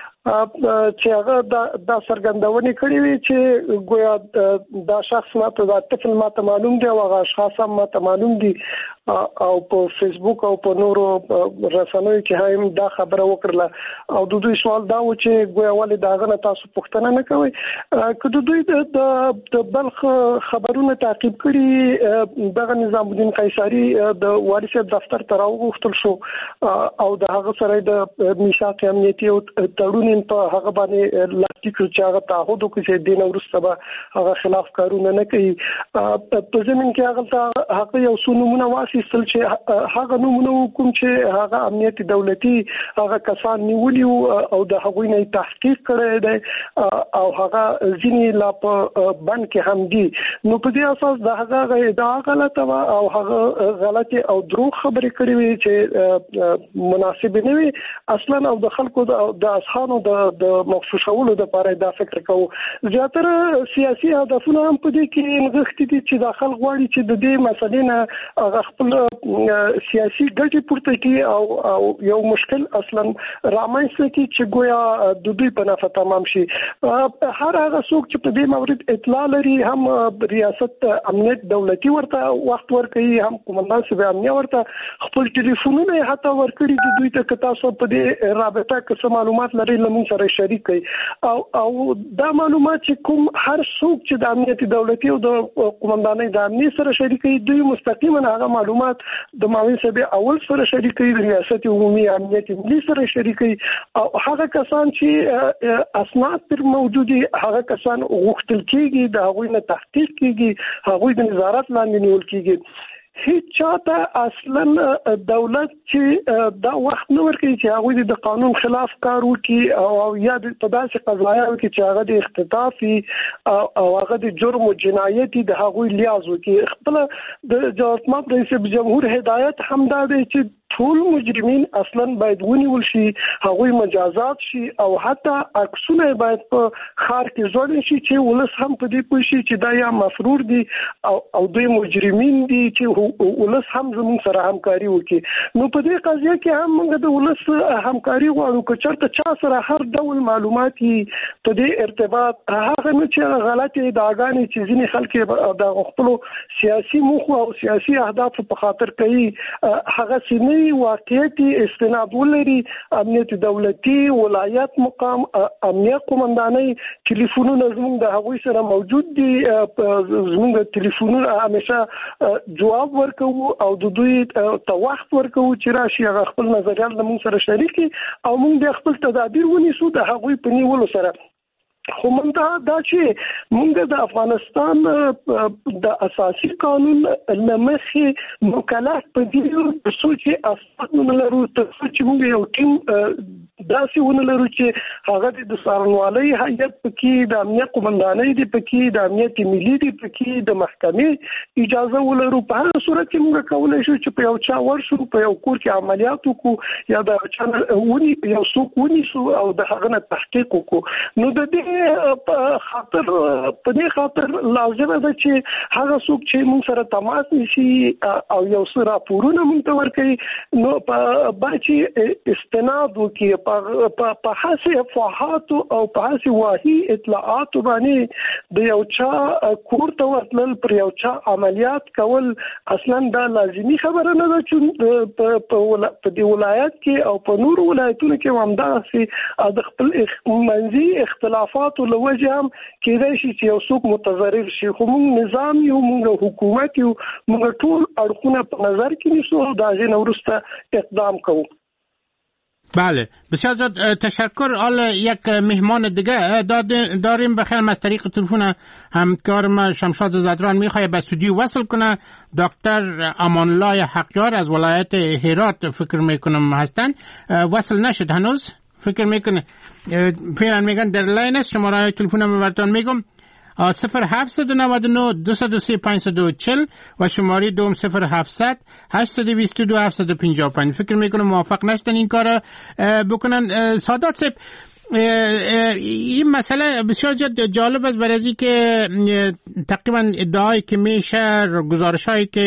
چې هغه دا سرګندونې کړې وي چې ګویا دا شخص ماته دا طفل ماته معلوم دی او هغه اشخاص هم ماته معلوم دي او په فیسبوک او په نورو رسنیو کې هم دا خبره وکړه او د دوی سوال دا و چې ګویا ولې دا غنه تاسو پوښتنه نه کوي که د دوی د بلخ خبرونه تعقیب کړي دغه نظام الدین قیصری د والي صاحب دفتر ته راوغوښتل شو او د هغه سره د میثاق امنیتي او تړون په هغه باندې لاټیک چې هغه تعهد وکړي چې دین ورسته به هغه خلاف کارونه نه کوي. په زمين کې هغه هغه یو څو نمونه واخیستل چې هغه نمونه کوم چې هغه امنیت دولتي هغه کسان نیولي او د هغوی نه تحقیق کړی دی او هغه ځینې لا په بند کې هم دي. نو په دې اساس د هغه ادعا غلطه او هغه غلطي او دروغ خبرې کړې وي چې مناسب نه وي اصلا او د خلکو د اصحابو د مخصوصولو د لپاره دا فکر کوو. زیاتره سیاسي هدفونه هم په دې کې نغښتي دي چې داخل غواړي چې د دې مسلې نه هغه خپل سیاسي ګټې پورته کړي او او یو مشکل اصلا رامنځته کړي چې ګویا د دوی په نفع تمام شي. هر هغه څوک چې په دې مورد اطلاع لري هم ریاست امنیت دولتي ورته وخت ورکړي هم قومندان صاحب امنیت ورته خپل ټلیفونونه حتی ورکړي د دوی ته تاسو په دې رابطه کې معلومات لري لمون سره شریک کړي او او دا معلومات چې کوم هر څوک چې د امنیت دولتي او د قومندانۍ د امنیت سره شریک کړي دوی مستقیما هغه معلومات د معاون صاحب اول سره شریک کړي د ریاست عمومي امنیت ملي سره شریک کړي او هغه کسان چې اسناد پر موجودي هغه کسان غوښتل کیږي د هغوی نه تحقیق کیږي هغوی د نظارت لاندې نیول کیږي. هیڅ چاته اصلا دولت چې دا وخت نه ورکړي چې هغه د قانون خلاف کار وکړي او یا په داسې قضایا وکړي چې هغه د اختطافي او هغه د جرم او جنایت د هغه لیاز وکړي. خپل د جمهوریت رئیس جمهور هدایت هم دا دی چې ټول مجرمین اصلا باید ونیول شي، هغوی مجازات شي او حتی عکسونه باید په خار کې ځوړل شي چې ولس هم په دې پوه شي چې دا یا مفرور دي او او دوی مجرمین دي چې ولس هم زموږ سره همکاري وکړي. نو په دې قضیه کې هم موږ د ولس همکاري غواړو که چېرته چا سره هر ډول معلومات په دې ارتباط هغه نه چې غلطي ادعاګانې چې ځینې خلک د خپلو سیاسي موخو او سیاسي اهدافو په خاطر کوي هغه سینې واقعیت استناد ولري. امنیت دولتي، ولایت مقام، امنیت قومندانۍ ټلیفونونه زموږ د هغوی سره موجود دي. زموږ د ټلیفونونه همیشه جواب ورکوو او د دوی ته وخت ورکوو چې راشي هغه خپل نظریات زموږ سره شریک کړي او موږ د خپل تدابیر ونیسو د هغوی په نیولو سره. خو موږ دا دا چې موږ د افغانستان د اساسي قانون لمخې مکلف په دې څو چې اساسونه لرو تر څو چې موږ یو ټیم داسې ونه لرو چې هغه د څارنوالۍ هیئت پکې، د امنیت قومندانۍ دی پکې، د امنیت ملي دی پکې، د محکمې اجازه ولرو. په هر صورت کې موږ کولای شو چې په یو چا ورشو، په یو کور کې عملیات وکړو یا د چا ونی یو څوک ونیسو او د هغه نه تحقیق وکړو. نو د دې په خاطر په دې خاطر لازمه ده چې هغه څوک چې موږ سره تماس نیسي او یو څه راپورونه موږ ته ورکړي نو په باچي استناد وکړي په حسي افواهات او په حسي واهي اطلاعات باندې د یو چا کور ته ورتلل، پر یو چا عملیات کول اصلا دا لازمي خبره نه ده چې په په دې ولایت کې او په نور ولایتونو کې هم داسې د خپل منځي اختلافات لوجه هم کېدای شي چې یو څوک متضرر شي. خو موږ نظام یو، موږ حکومت یو، موږ ټول اړخونه په نظر کې نیسو او د هغې نه وروسته اقدام کوو. بله، بسیار زیاد تشکر. حالا یک مهمان دیگه داریم بخیر از طریق تلفن همکارم شمشاد زدران میخواه به استودیو وصل کنه. دکتر امانالله حقیار از ولایت هرات فکر میکنم هستن. وصل نشد هنوز؟ فکر میکنه فعلا میگن در لاین است. شماره تلفنم براتون میگم صفر هفتصد و نود و نه دویست و سه پانصد و چهل و شماره دوم صفر هفتصد هشتصد و بیست و دو هفتصد و پنجاه و پنج. فکر میکنم موافق نشدن این کار بکنن. سادات صاحب، این مسئله بسیار جالب است برای از که تقریبا ادعایی که میشه، گزارشایی که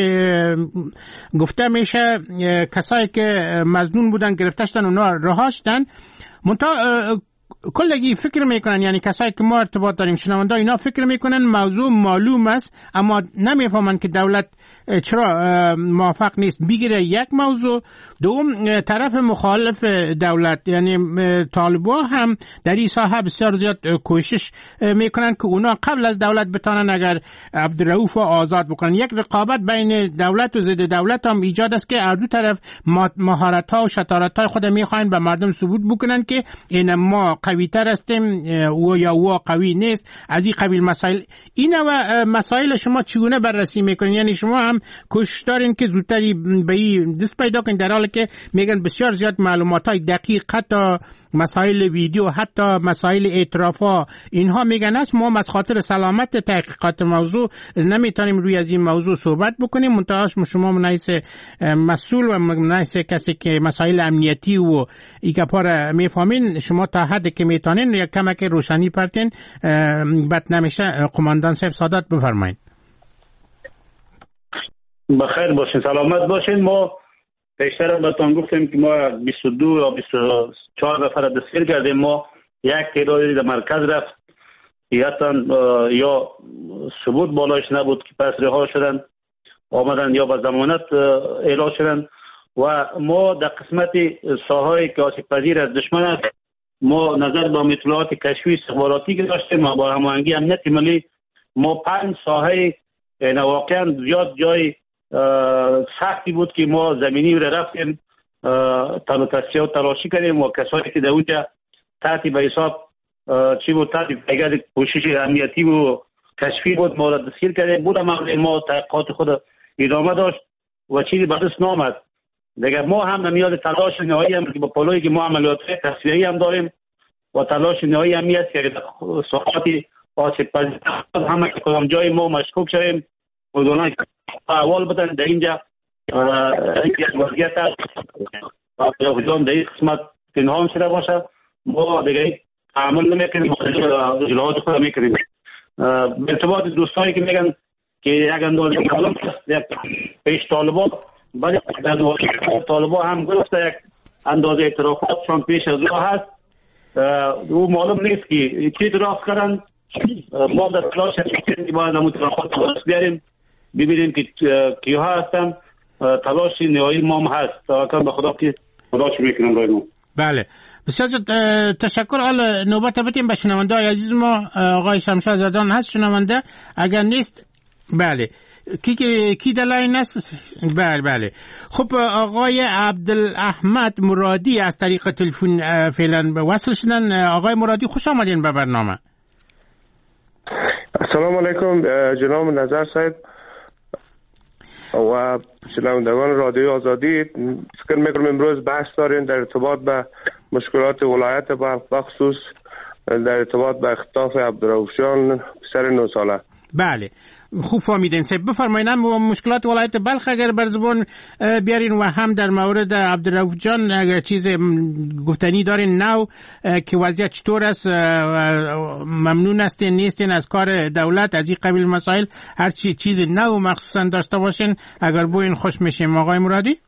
گفته میشه کسایی که مظنون بودن گرفته شدن اونا رها شدن، منتها کلگی فکر میکنن، یعنی کسایی که ما ارتباط داریم شنونده اینا فکر میکنن موضوع معلوم است اما نمیفهمن که دولت چرا موافق نیست بگیره. یک موضوع. دوم، طرف مخالف دولت یعنی طالبان هم در این ساحه بسیار زیاد کوشش میکنن که اونا قبل از دولت بتانن اگر عبدالرؤوف آزاد بکنن. یک رقابت بین دولت و ضد دولت هم ایجاد است که هر دو طرف مهارت ها و شطارت های خود میخواین به مردم ثبوت بکنن که این ما قوی تر هستیم و یا او قوی نیست. از این قبیل مسائل. این و مسائل شما چگونه بررسی میکنین؟ یعنی شما هم کوشش دارین که زودتری به این دست پیدا کنین، در حالی که میگن بسیار زیاد معلومات های دقیق، حتی مسائل ویدیو، حتی مسائل اعتراف ها اینها میگن است. ما از خاطر سلامت تحقیقات موضوع نمیتونیم روی از این موضوع صحبت بکنیم. منتها شما منایس مسئول و منایس کسی که مسائل امنیتی و ایگپا را میفهمین، شما تا حد که میتونین یک کمک روشنی پرتین بد نمیشه. قماندان صاحب سادات بفرمایین. بخیر باشین، سلامت باشین. ما پیشتر بهتون گفتیم که ما بیست و دو یا بیست و چهار نفر دستگیر کردیم. ما یک تعدادی در مرکز رفت یا ثبوت بالایش نبود که پس رها شدن آمدن یا به ضمانت اعلام شدن و ما در قسمت ساحه‌ای که آسیب پذیر از دشمن است ما نظر به اطلاعات کشفی استخباراتی که داشتیم و با هماهنگی امنیت ملی ما پنج ساحه واقعا زیاد جای سختی بود که ما زمینی رو رفتیم تلو تصفیه و تلاشی کردیم و کسایی که در اونجا تحت به حساب چی بود تحت پیگرد کوشش امنیتی و کشفی بود ما را دستگیر کردیم. بود ما تحقیقات خود ادامه داشت و چیزی به دست نامد دیگه. ما هم نمیاد تلاش نهایی هم که با پلویی که ما عملیات تصفیه‌ای هم داریم و تلاش نهایی امنیت که ساحات آسیب پذیر همه که کدام جای ما مشکوک شویم و دونایی احوال بدن در اینجا یک وضعیت جان در این قسمت پنهان شده باشه ما دیگه تعامل نمیکنیم اجلاعات خود میکنیم. به ارتباط دوستانی که میگن که یک اندازه معلوم است یک پیش طالبان ولی طالبان هم گفته یک اندازه اعترافاتشان پیش از او هست او معلوم نیست که چی درست کردن. ما در تلاش هستیم باید همون اعترافات درست بیاریم ببینیم که کیها هستن. تلاش نهایی ما هم هست توکل به خدا که خدا چی میکنم برای ما. بله بسیار تشکر. حالا نوبت بدیم به شنونده های عزیز ما. آقای شمشاد زدان هست شنونده؟ اگر نیست بله کی کی دلاین است؟ بله بله. خب آقای عبدالاحمد مرادی از طریق تلفن فعلا وصل شدن. آقای مرادی خوش آمدین به برنامه. السلام علیکم جناب نظر صاحب و شنوندگان رادیو آزادی. فکر میکنم امروز بحث دارین در ارتباط به مشکلات ولایت بلخ بخصوص در ارتباط به اختطاف عبدالرؤوف جان پسر نه ساله. بله خوب فهمیدین. سب بفرمایید مشکلات ولایت بلخ اگر بر زبان بیارین و هم در مورد عبدالرؤوف جان اگر چیز گفتنی دارین نو که وضعیت چطور است، ممنون هستین نیستین از کار دولت از این قبیل مسائل، هر چی چیز نو مخصوصا داشته باشین اگر بوین خوش میشیم. آقای مرادی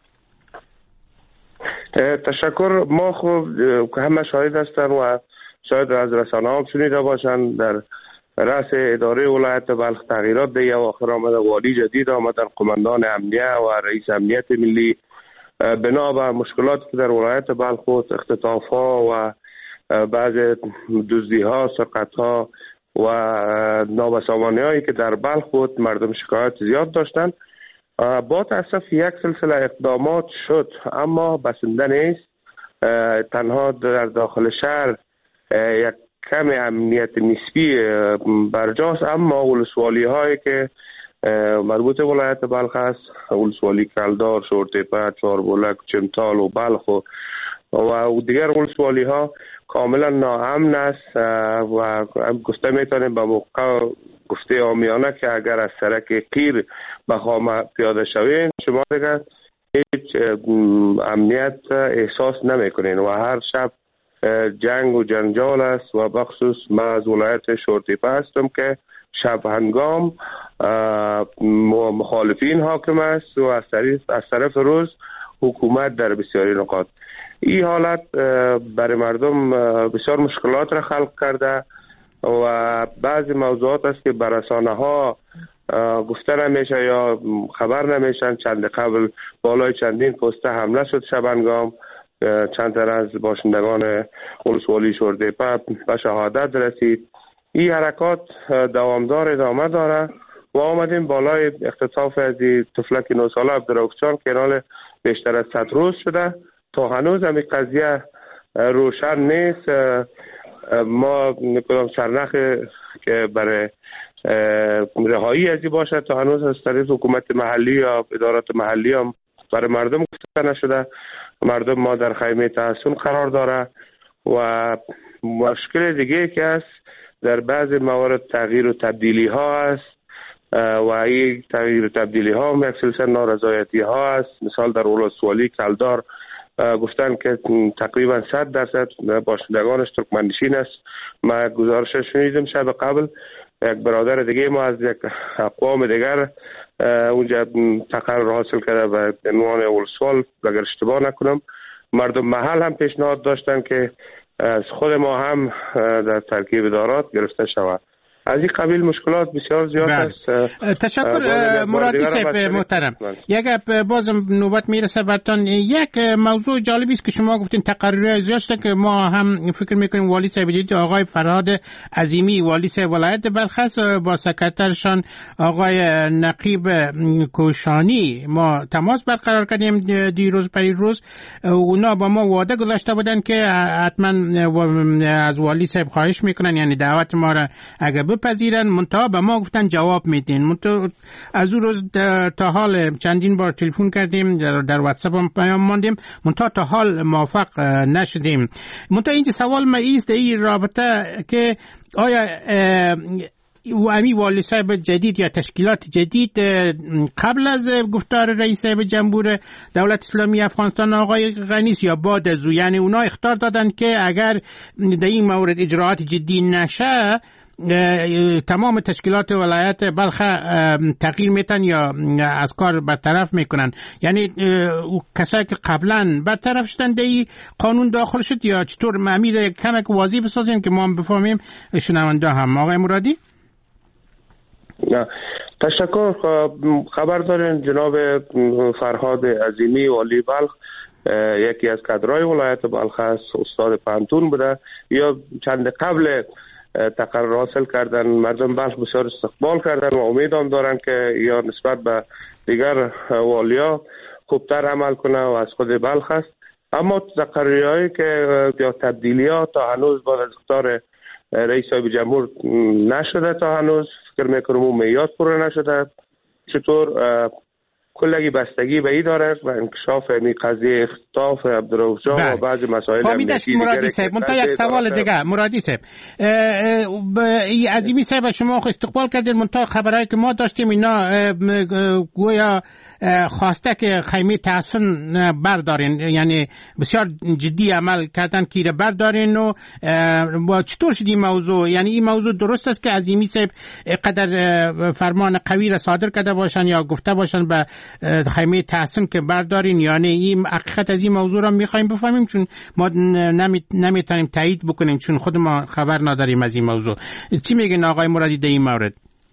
تشکر. ما خوب همه شاهد هستن و شاید از رسانه هم شنیده باشن در رأس اداره ولایت بلخ تغییرات دیگه اواخر آمده، والی جدید آمدن، قماندان امنیه و رئیس امنیت ملی. بنا به مشکلاتی که در ولایت بلخ بود، اختطاف‌ها و بعض دزدی‌ها، سرقت‌ها و نابسامانی‌هایی که در بلخ بود، مردم شکایت زیاد داشتن. با تأسف یک سلسله اقدامات شد اما بسنده نیست. تنها در داخل شهر یک کم امنیت نسبی برجاست، اما ولسوالی هایی که مربوط ولایت بلخ است، ولسوالی کلدار، شورتیپه، چهاربولک، چمتال و بلخ و و دیگر ولسوالی ها کاملا ناامن است و گفته میتونیم به موقع گفته عامیانه که اگر از سرک قیر بخوام پیاده شوین شما دیگر هیچ امنیت احساس نمیکنین و هر شب جنگ و جنجال است و بخصوص من از ولایت شورتیپه هستم که شب هنگام مخالفین حاکم است و از طرف از طرف روز حکومت در بسیاری نقاط. این حالت برای مردم بسیار مشکلات را خلق کرده و بعضی موضوعات است که بر رسانه ها گفته نمیشه یا خبر نمیشن. چند قبل بالای چندین پسته حمله شد شب هنگام، چند تن از باشندگان ولسوالی شورتیپه به شهادت رسید. این حرکات دوامدار ادامه داره و آمدیم بالای اختطاف از طفلک نه ساله عبدالرؤوف جان که نال بیشتر از صد روز شده. تا هنوز هم قضیه روشن نیست. ما کدام سرنخ که برای رهایی ازی باشه تا هنوز از طریق حکومت محلی یا ادارات محلی هم برای مردم گفته نشده. مردم ما در خیمه تحصن قرار داره و مشکل دیگه که است در بعض موارد تغییر و تبدیلی ها است و این تغییر و تبدیلی ها هم یک سلسله نارضایتی ها است. مثال در ولسوالی کلدار گفتن که تقریبا صد درصد باشندگانش ترکمنشین است. ما گزارش شنیدم شب قبل یک برادر دیگه ما از یک اقوام دیگر اونجا تقرر حاصل کرده به عنوان ولسوال اگر اشتباه نکنم. مردم محل هم پیشنهاد داشتن که از خود ما هم در ترکیب ادارات گرفته شود. از این قبیل مشکلات بسیار زیاد است. تشکر مرادی صاحب محترم. یک باز نوبت میرسه برتان. یک موضوع جالبی است که شما گفتین تقرری زیاد شده که ما هم فکر میکنیم والی صاحب جدید آقای فرهاد عظیمی والی صاحب ولایت بلخ با سکرترشان آقای نقیب کوشانی ما تماس برقرار کردیم دیروز پریروز. اونا با ما وعده گذاشته بودن که حتما از والی صاحب خواهش میکنن یعنی دعوت ما را اگر بپذیرن، منتها به ما گفتن جواب میدین. منتها از اون روز تا حال چندین بار تلفن کردیم، در, در واتساپ هم پیام ماندیم، منتها تا حال موفق نشدیم. منتها اینجا سوال ما ایست این رابطه که آیا امی والی صاحب جدید یا تشکیلات جدید قبل از گفتار رئیس جمهور دولت اسلامی افغانستان آقای غنی یا بعد از او، یعنی اونا اخطار دادن که اگر در این مورد اجراعات جدی نشه تمام تشکیلات ولایت بلخ تغییر میتن یا از کار برطرف میکنن. یعنی کسایی که قبلا برطرف شدن در این قانون داخل شد یا چطور؟ معمیر کمک واضح بسازین که ما هم بفهمیم شنونده هم. آقای مرادی؟ نه تشکر. خبر دارین جناب فرهاد عظیمی والی بلخ یکی از کادرهای ولایت بلخ است، استاد پانتون بوده. یا چند قبل تقرر حاصل کردن مردم بلخ بسیار استقبال کردن و امید هم دارن که یا نسبت به دیگر والیا خوبتر عمل کنه و از خود بلخ است. اما تقرری‌هایی که یا تبدیلیات تا هنوز بعد از اختیار رئیس جمهور نشده، تا هنوز فکر میکنم اون میاد پورا نشده. چطور کلگی بستگی به این داره و انکشاف این قضیه اختطاف عبدالرؤوف جان و بعضی مسائل امنیتی مرادی صاحب. منتها یک سوال دیگه مرادی صاحب، عظیمی صاحب شما استقبال کردین، منتها خبرایی که ما داشتیم اینا گویا خواسته که خیمه تحسن بردارین، یعنی بسیار جدی عمل کردن که ایره بردارین. و با چطور شد این موضوع؟ یعنی این موضوع درست است که عظیمی صاحب قدر فرمان قوی را صادر کرده باشن یا گفته باشن به خیمه تحسن که بردارین؟ یعنی این حقیقت از این موضوع را میخوایم بفهمیم، چون ما نمیتونیم تایید بکنیم چون خود ما خبر نداریم از این موضوع. چی میگن آقای مرادی در این مورد؟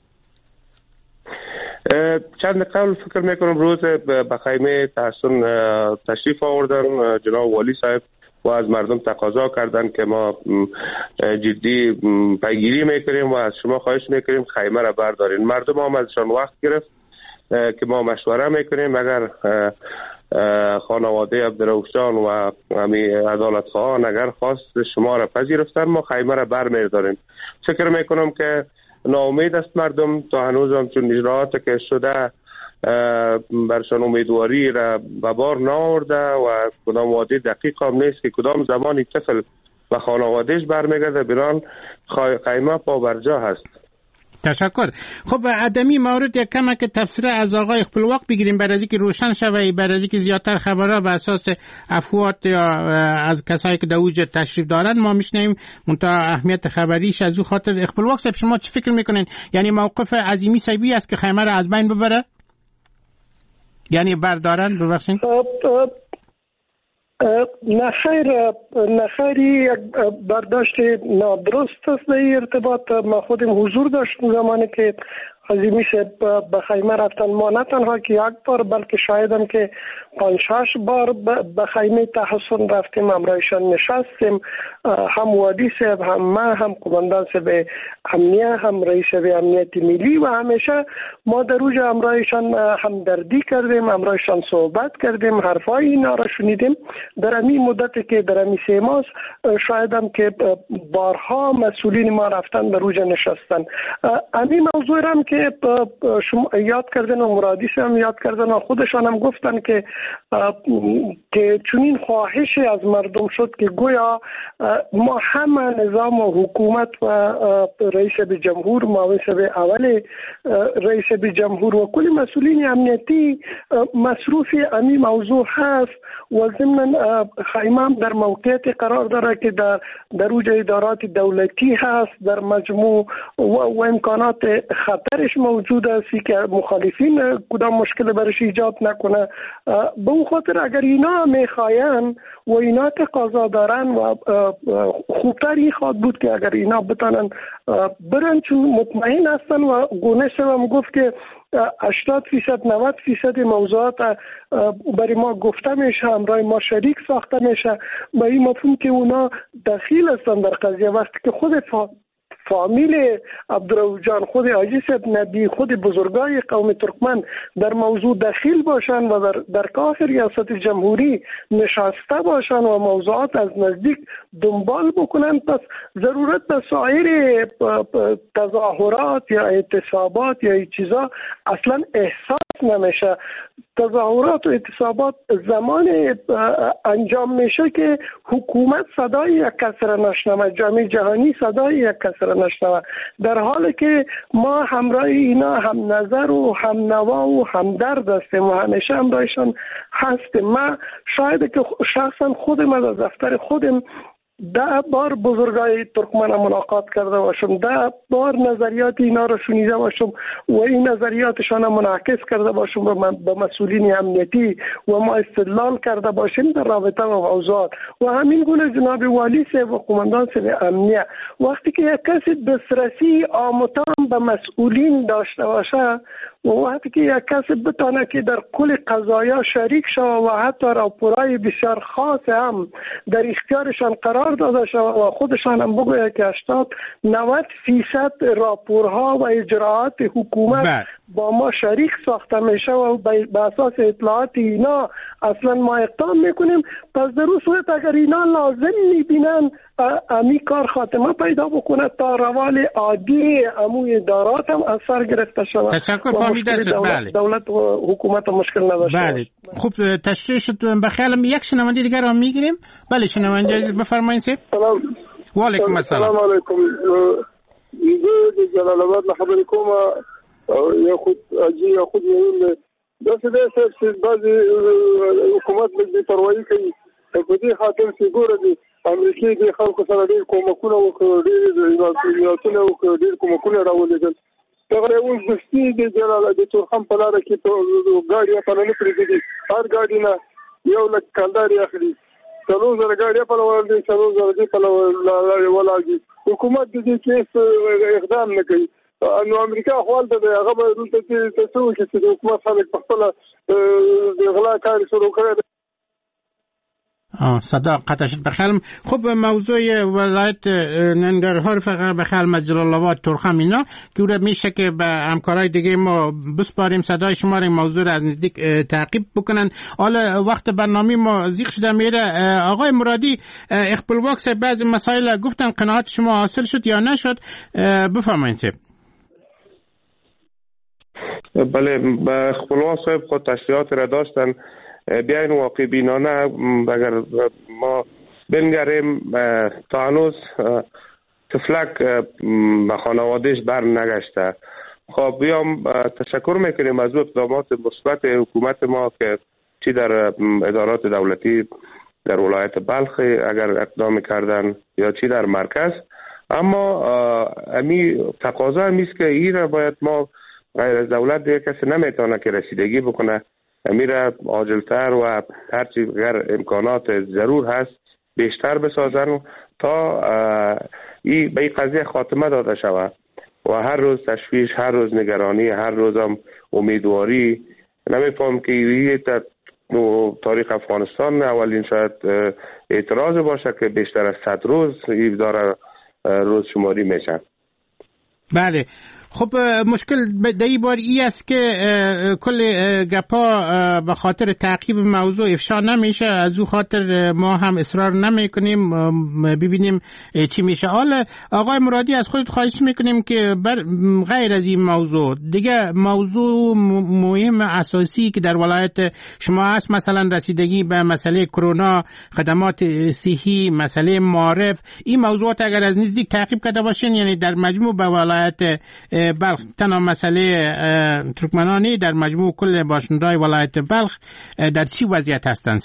چند قبل فکر میکنم روز به خیمه تحسن تشریف آوردن جناب والی صاحب و از مردم تقاضا کردن که ما جدی پیگیری میکنیم و از شما خواهش میکنیم خیمه را بردارین. مردم هم ازشان وقت گرفت که ما مشوره میکنیم اگر خانواده عبدالرؤوف جان و همی عدالت خواهان اگر خواست شما را پذیرفتن ما خیمه را برمیداریم. فکر میکنم که ناامید است مردم تا هنوز هم چون اجراعات که شده برشان امیدواری را به بار نآورده و کدام وعده دقیق هم نیست که کدام زمانی طفل و خانوادهش برمیگرده. بران قیمه پا برجا هست. تشکر. خب ادمی مورد یک کمک تفسیر از آقای خپلواق بگیریم برای اینکه روشن شوه، برای اینکه زیادتر خبرها به اساس افوات یا از کسایی که در اوج تشریف دارن ما میشنیم، منتها اهمیت خبریش از او خاطر. خپلواق صاحب شما چی فکر میکنین؟ یعنی موقف عظیمی صاحبی است که خیمه را از بین ببره؟ یعنی بردارن؟ ببخشید نه خیر، نه خیری یک برداشت نادرست است در ارتباط. ما خودم حضور داشتیم زمانی که عظیمی صاحب به خیمه رفتن. ما نه تنها که یک بار بلکه شایدم که پنج شش بار به خیمه تحسن رفتیم، همراهشان نشستیم، هم وادی صاحب هم ما هم قماندان صاحب امنیه هم رئیس امنیت ملی و همیشه ما در اوج همراهشان همدردی کردیم، همراهشان صحبت کردیم، حرفای اینا را شنیدیم. در این مدتی که در این سه ماه شایدم که بارها مسئولین ما رفتن در اوج نشستن. همین موضوع هم که شما یاد کردن و مرادی هم یاد کردن و خودشان هم گفتن که که چنین خواهشی از مردم شد که گویا ما همه نظام و حکومت و رئیس جمهور، معاون اول رئیس جمهور و کل مسئولین امنیتی مصروف همین موضوع هست و ضمن خیمه در موقعیت قرار داره که در در اوج ادارات دولتی هست، در مجموع و, و امکانات خطرش موجود است که مخالفین کدام مشکل برش ایجاد نکنه. به اون خاطر اگر اینا میخواین و اینا تقاضا دارن و خوبتری خواد بود که اگر اینا بتانن برن، چون مطمئن هستن و گونه هم گفت که هشتاد فیصد نود فیصد موضوعات برای ما گفته میشه، همراه ما شریک ساخته میشه، با این مفهوم که اونا دخیل هستن در قضیه. وقتی که خود فا... فامیل عبدالرؤوف جان، خود حاجی صاحب نبی، خود بزرگای قوم ترکمن در موضوع دخیل باشن و در, در کاخ ریاست جمهوری نشسته باشن و موضوعات از نزدیک دنبال بکنن، پس ضرورت به سایر تظاهرات یا اعتصابات یا این چیزا اصلا احساس نمیشه. تظاهرات و اعتصابات زمان انجام میشه که حکومت صدای یک کس را نشنوه، جامعه جهانی صدای یک کس را نشنوه، در حالی که ما همراه اینا هم نظر و هم نوا و هم درد هستیم و همیشه همراهشان هستیم. ما شاید که شخصا خودم از دفتر خودم ده بار بزرگای ترکمن ملاقات کرده باشم، ده بار نظریات اینا رو شنیده باشم و این نظریاتشان منعکس کرده باشم به مسئولین امنیتی و ما استدلال کرده باشیم در رابطه با موضوعات. و همین گونه جناب والی صاحب و قماندان صاحب امنیه وقتی که یک کسی دسترسی آموتان به مسئولین داشته باشه و وقتی که یک کسی بتانه که در کل قضایا شریک شود و حتی راپورای بسیار خاص هم در اختیارشان قرار داده شود و خودشان هم بگوید که هشتاد نود فیصد راپورها و اجراعات حکومت بر. با ما شریک ساخته میشه و به اساس اطلاعات اینا اصلا ما اقدام میکنیم، پس در اون صورت اگر اینا لازم میبینن امی کار خاتمه پیدا بکنه تا روال عادی اموی دارات هم از سر گرفته شود. تشکر فهمیده شد. دولت, بله. دولت و حکومت مشکل نداشته. بله. خوب تشریح شد. بخیالم یک شنونده دیگر رو میگیریم. بله شنونده عزیز بفرمایید. سلام. و علیکم السلام. السلام علیکم. اینجا جلال آباد خبر کوم یا خود اجی یا خود یین داسې ده چې بعضې حکومت لږ بې پروایي کوي په دې خاطر چې ګوره د امریکې د خلکو سره ډېر کومکونه وکړه، ډېر ملتونه وکړه، ډېر کومکونه راولېږل. دغه اوس دستي د جلال د تورخم په لاره کې ګاډي اپله نه پرېږدي، هر ګاډي نه یو لک کلدار یې اخلي، څلور زره ګاډي اپله ولاړ دي، څلور زره دې پله ولاړ دي. حکومت د دې کې اقدام نه کوي. نو امریکا خپل د هغه به دلته چې تاسو چې د حکومت خلک په خپل د غلا کار شروع کړی. آه صدا قطع شد. بخیالم خب موضوع ولایت ننگرهار فقط بخیالم جلال آباد تورخم اینا که او را میشه که به همکارای دیگه ما بسپاریم صدای شما را موضوع را از نزدیک تعقیب بکنن. حالا وقت برنامه ما زیق شده میره. آقای مرادی اخبلواک صاحب بعضی مسائل گفتن، قناعت شما حاصل شد یا نشد؟ بفرمایید صاحب. بله به خپلوان صاحب خود تشریحات را داشتن. بیاین واقع بینانه اگر ما بنگریم تا هنوز تفلک به خانوادهش بر نگشته. خب بیام تشکر میکنیم از اقدامات مثبت حکومت ما که چی در ادارات دولتی در ولایت بلخ اگر اقدام کردن یا چی در مرکز، اما امی تقاضا همیست که این را باید ما غیر از دولت دیگه کسی نمیتونه که رسیدگی بکنه، میره عاجلتر و هرچی غیر امکانات ضرور هست بیشتر بسازن تا ای به این قضیه خاتمه داده شود و هر روز تشویش، هر روز نگرانی، هر روز هم امیدواری. نمیفهم که این تاریخ افغانستان اولین شاید اعتراض باشه که بیشتر از صد روز این داره روز شماری میشن. بله خب مشکل دایی بار ای است که کل گپا به خاطر تعقیب موضوع افشا نمیشه، از او خاطر ما هم اصرار نمی کنیم ببینیم چی میشه. حالا آقای مرادی از خودت خواهش میکنیم که بر غیر از این موضوع دیگه موضوع مهم اساسی که در ولایت شما هست، مثلا رسیدگی به مسئله کرونا، خدمات صحی، مسئله معارف، این موضوعات اگر از نزدیک تعقیب کرده باشین، یعنی در مجموع به ولایت بلخ تنها مسئله ترکمنانی در مجموع کل باشنده‌های ولایت بلخ در چی وضعیت هستند؟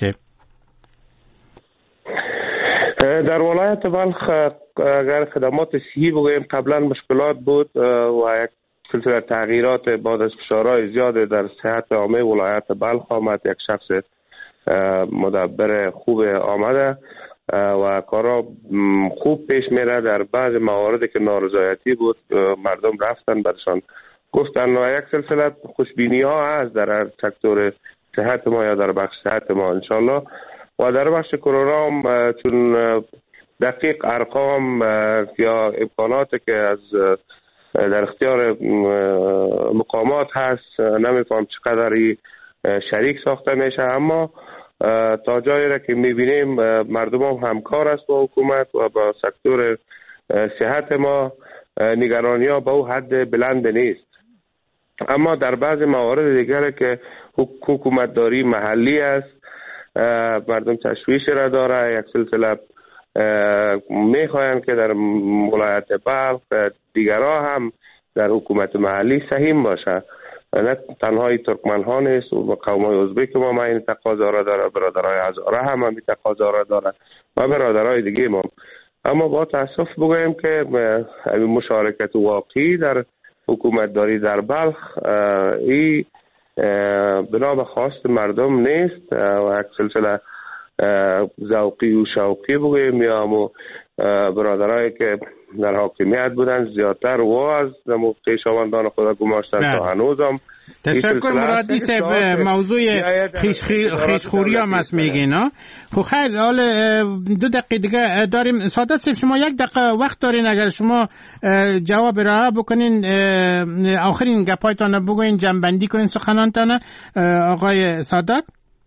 در ولایت بلخ اگر خدمات صحی بگوییم قبلا مشکلات بود و یک سلسله تغییرات بعد از فشارهای زیاد در صحت عامه ولایت بلخ آمد. یک شخص مدبر خوب آمده و کارا خوب پیش میره. در بعض مواردی که نارضایتی بود مردم رفتن برشان گفتن و یک سلسله خوشبینی ها هست در هر سکتور صحت ما یا در بخش صحت ما انشالله. و در بخش کرونا هم چون دقیق ارقام یا امکاناتی که از در اختیار مقامات هست نمیفهم چقدری شریک ساخته میشه، اما تا جایی را که میبینیم مردم هم همکار است با حکومت و با سکتور صحت ما. نگرانی ها به او حد بلند نیست. اما در بعض موارد دیگر که حکومتداری محلی است، مردم تشویش را داره. یک سلسله میخواهند که در ولایت بلخ دیگرها هم در حکومت محلی سهیم باشه، نه تنهای ترکمن ها نیست و قوم های ازبک ما ما این تقاضا را داره، برادرای هزاره هم این تقاضا را داره و برادرای دیگه ما. اما با تاسف بگویم که مشارکت واقعی در حکومتداری در بلخ این بنا به خواست مردم نیست و یک سلسله ذوقی و شوقی بگویم یا همو برادرایی که در حاکمیت بودن زیادتر و از خویشاوندان خود گماشتن تا هنوز هم. تشکر مرادی صاحب. موضوع خیشخوری هم هست میگین. خب خیلی حال دو دقیقه دیگه داریم. سعادت صاحب شما یک دقیقه وقت دارین، اگر شما جواب را بکنین آخرین گپایتان بگوین، جنبندی کنین سخنانتان. آقای سعادت.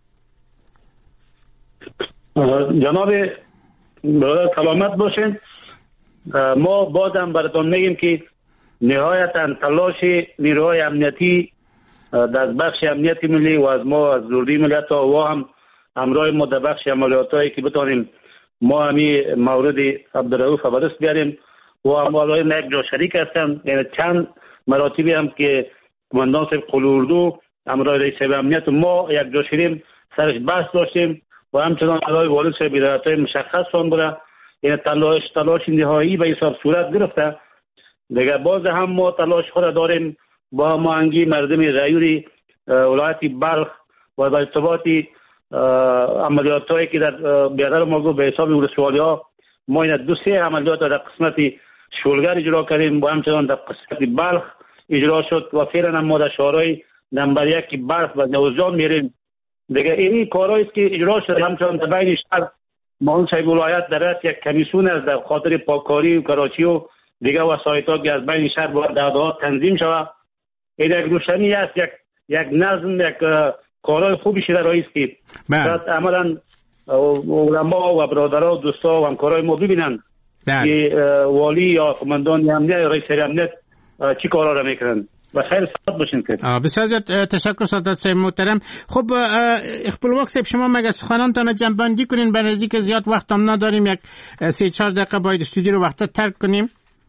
جناب برادر سلامت باشین. ما بازم براتون میگیم که نهایتا تلاش نیروهای امنیتی در بخش امنیتی ملی و از ما از زوردی ملت ها و هم همراه ما در بخش عملیات هایی که بتانیم ما همی مورد عبدالرؤوف برست بیاریم و هم والای یک جا شریک هستن. یعنی چند مراتبی هم که کماندان صاحب قلوردو همراه رئیس امنیت ما یک جا شدیم سرش بحث داشتیم و همچنان علای والد صاحب ادارت های مشخص سان بوده. یعنی تلاش تلاش نهایی به حساب صورت گرفته. دیگه باز هم ما تلاش خود داریم با هماهنگی مردم غیوری ولایت بلخ و با ارتباطی عملیات هایی که در بیادر ما به حساب ولسوالی ها ما این دو سه عملیات در قسمت شولگر اجرا کردیم و همچنان در قسمت بلخ اجرا شد و فعلا ما در شهرهای نمبر یک بلخ و جوزجان میریم. دیگه این کارهایی که اجرا شد همچنان در بین شهر معاون صاحب ولایت در یک کمیسیون است در خاطر پاککاری و کراچی و دیگه وسایط‌ها که از بین شهر و داده‌ها تنظیم شود. این یک روشنی است، یک یک نظم، یک کارهای خوبی شده رئیس که شاید عملاً علما و برادرها و دوستا و همکارای ما ببینن که والی یا قماندان امنیت یا رئیس امنیت چی کارا را میکنن. و خیلی سعادت باشین که بسیار زیاد تشکر سعادت صاحب محترم. خب اخبالواق صاحب شما مگه سخنانتان جنبندی کنین، به نزدیک که زیاد وقت هم نداریم، یک سه چهار دقیقه باید استودیو رو وقت ترک کنیم.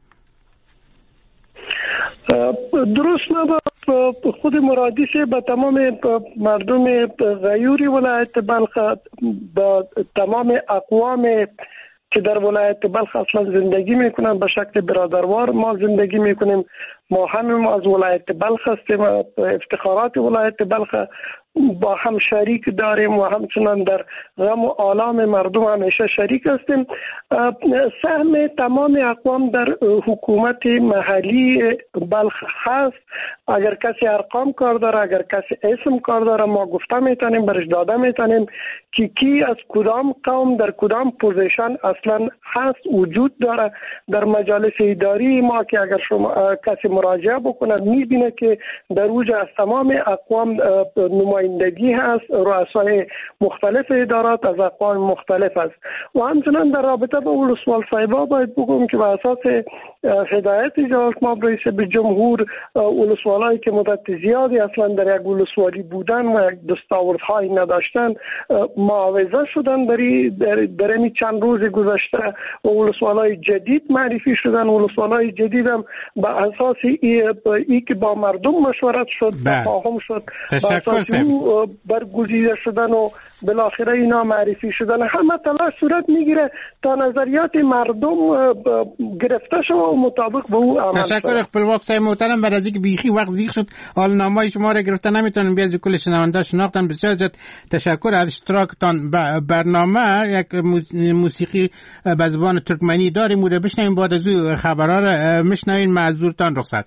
درست نبود خود مرادی سے به تمام مردم غیوری ولایت بلخ، با تمام اقوام که در ولایت بلخ اصلا زندگی میکنن به شکل برادروار ما زندگی میکنیم. ما هم از ولایت بلخ هستیم، افتخارات ولایت بلخ با هم شریک داریم و همچنان در غم و آلام مردم همیشه شریک هستیم. سهم تمام اقوام در حکومت محلی بلخ هست. اگر کسی ارقام کار داره، اگر کسی اسم کار داره، ما گفته میتونیم برش داده میتونیم که کی از کدام قوم در کدام پوزیشن اصلا هست وجود داره. در مجالس اداری ما که اگر شما کسی مراجعه بکنه میبینه که در اوج از تمام اقوام نمایندگی هست، رؤسای مختلف ادارات از اقوام مختلف است. و همچنان در رابطه با ولسوال صاحبا باید بگم که به اساس هدایت جلالت مآب رئیس جمهور ولسوالایی که مدت زیادی اصلا در یک ولسوالی بودن و یک دستاوردهایی نداشتن معاوضه شدن بری در, در این چند روز گذشته و ولسوالای جدید معرفی شدن. ولسوالای جدید هم به اساس ای, ای که با مردم مشورت شد، تفاهم شد، برگزیده شدن و بالاخره اینا معرفی شدن. همه تلاش صورت میگیره تا نظریات مردم گرفته شد و مطابق به او عمل شد. تشکر اخبالواق صاحب محترم. برای از اینکه بیخی وقت زیغ شد حال نامه‌های شما را گرفته نمیتونم بیاز کل شنونده شناختن. بسیار زیاد تشکر از اشتراکتان برنامه. یک موسیقی به زبان ترکمنی داریم و بشنویم، بعد از او خبرها را میشنویم. معذورتان رخصت.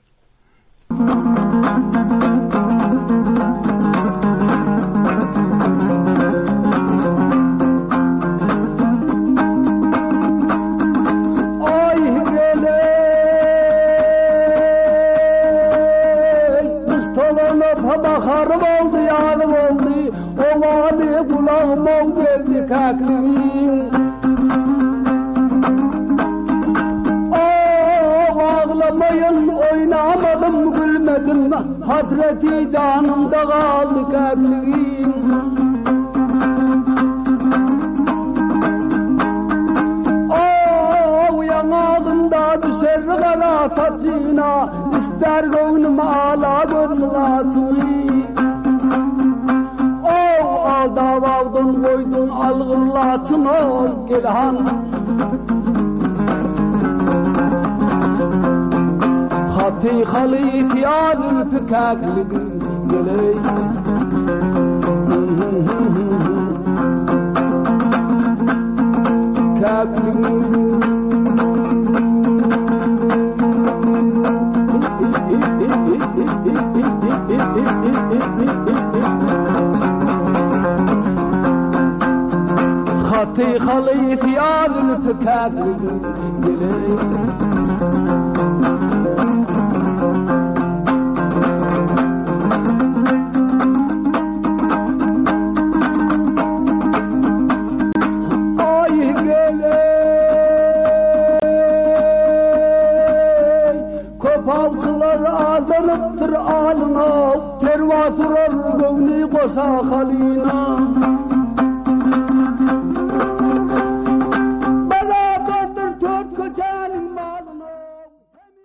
Baharım oldu, yanım oldu, o vali kulağım oldu, geldi kaklim. Oh, ağla Ağlamayın oynamadım gülmedim Hasreti canımda kaldı kalbim Oh yanağında düşer kara saçına İster gönlüm ağla gönlatsın Oh alda valdın koydun algırlatsın ol gelhan Hati halit yazın fikaklıgın geley Kaklıgın Hati halit yazın fikaklıgın geley Tervasurar gövni koşa halina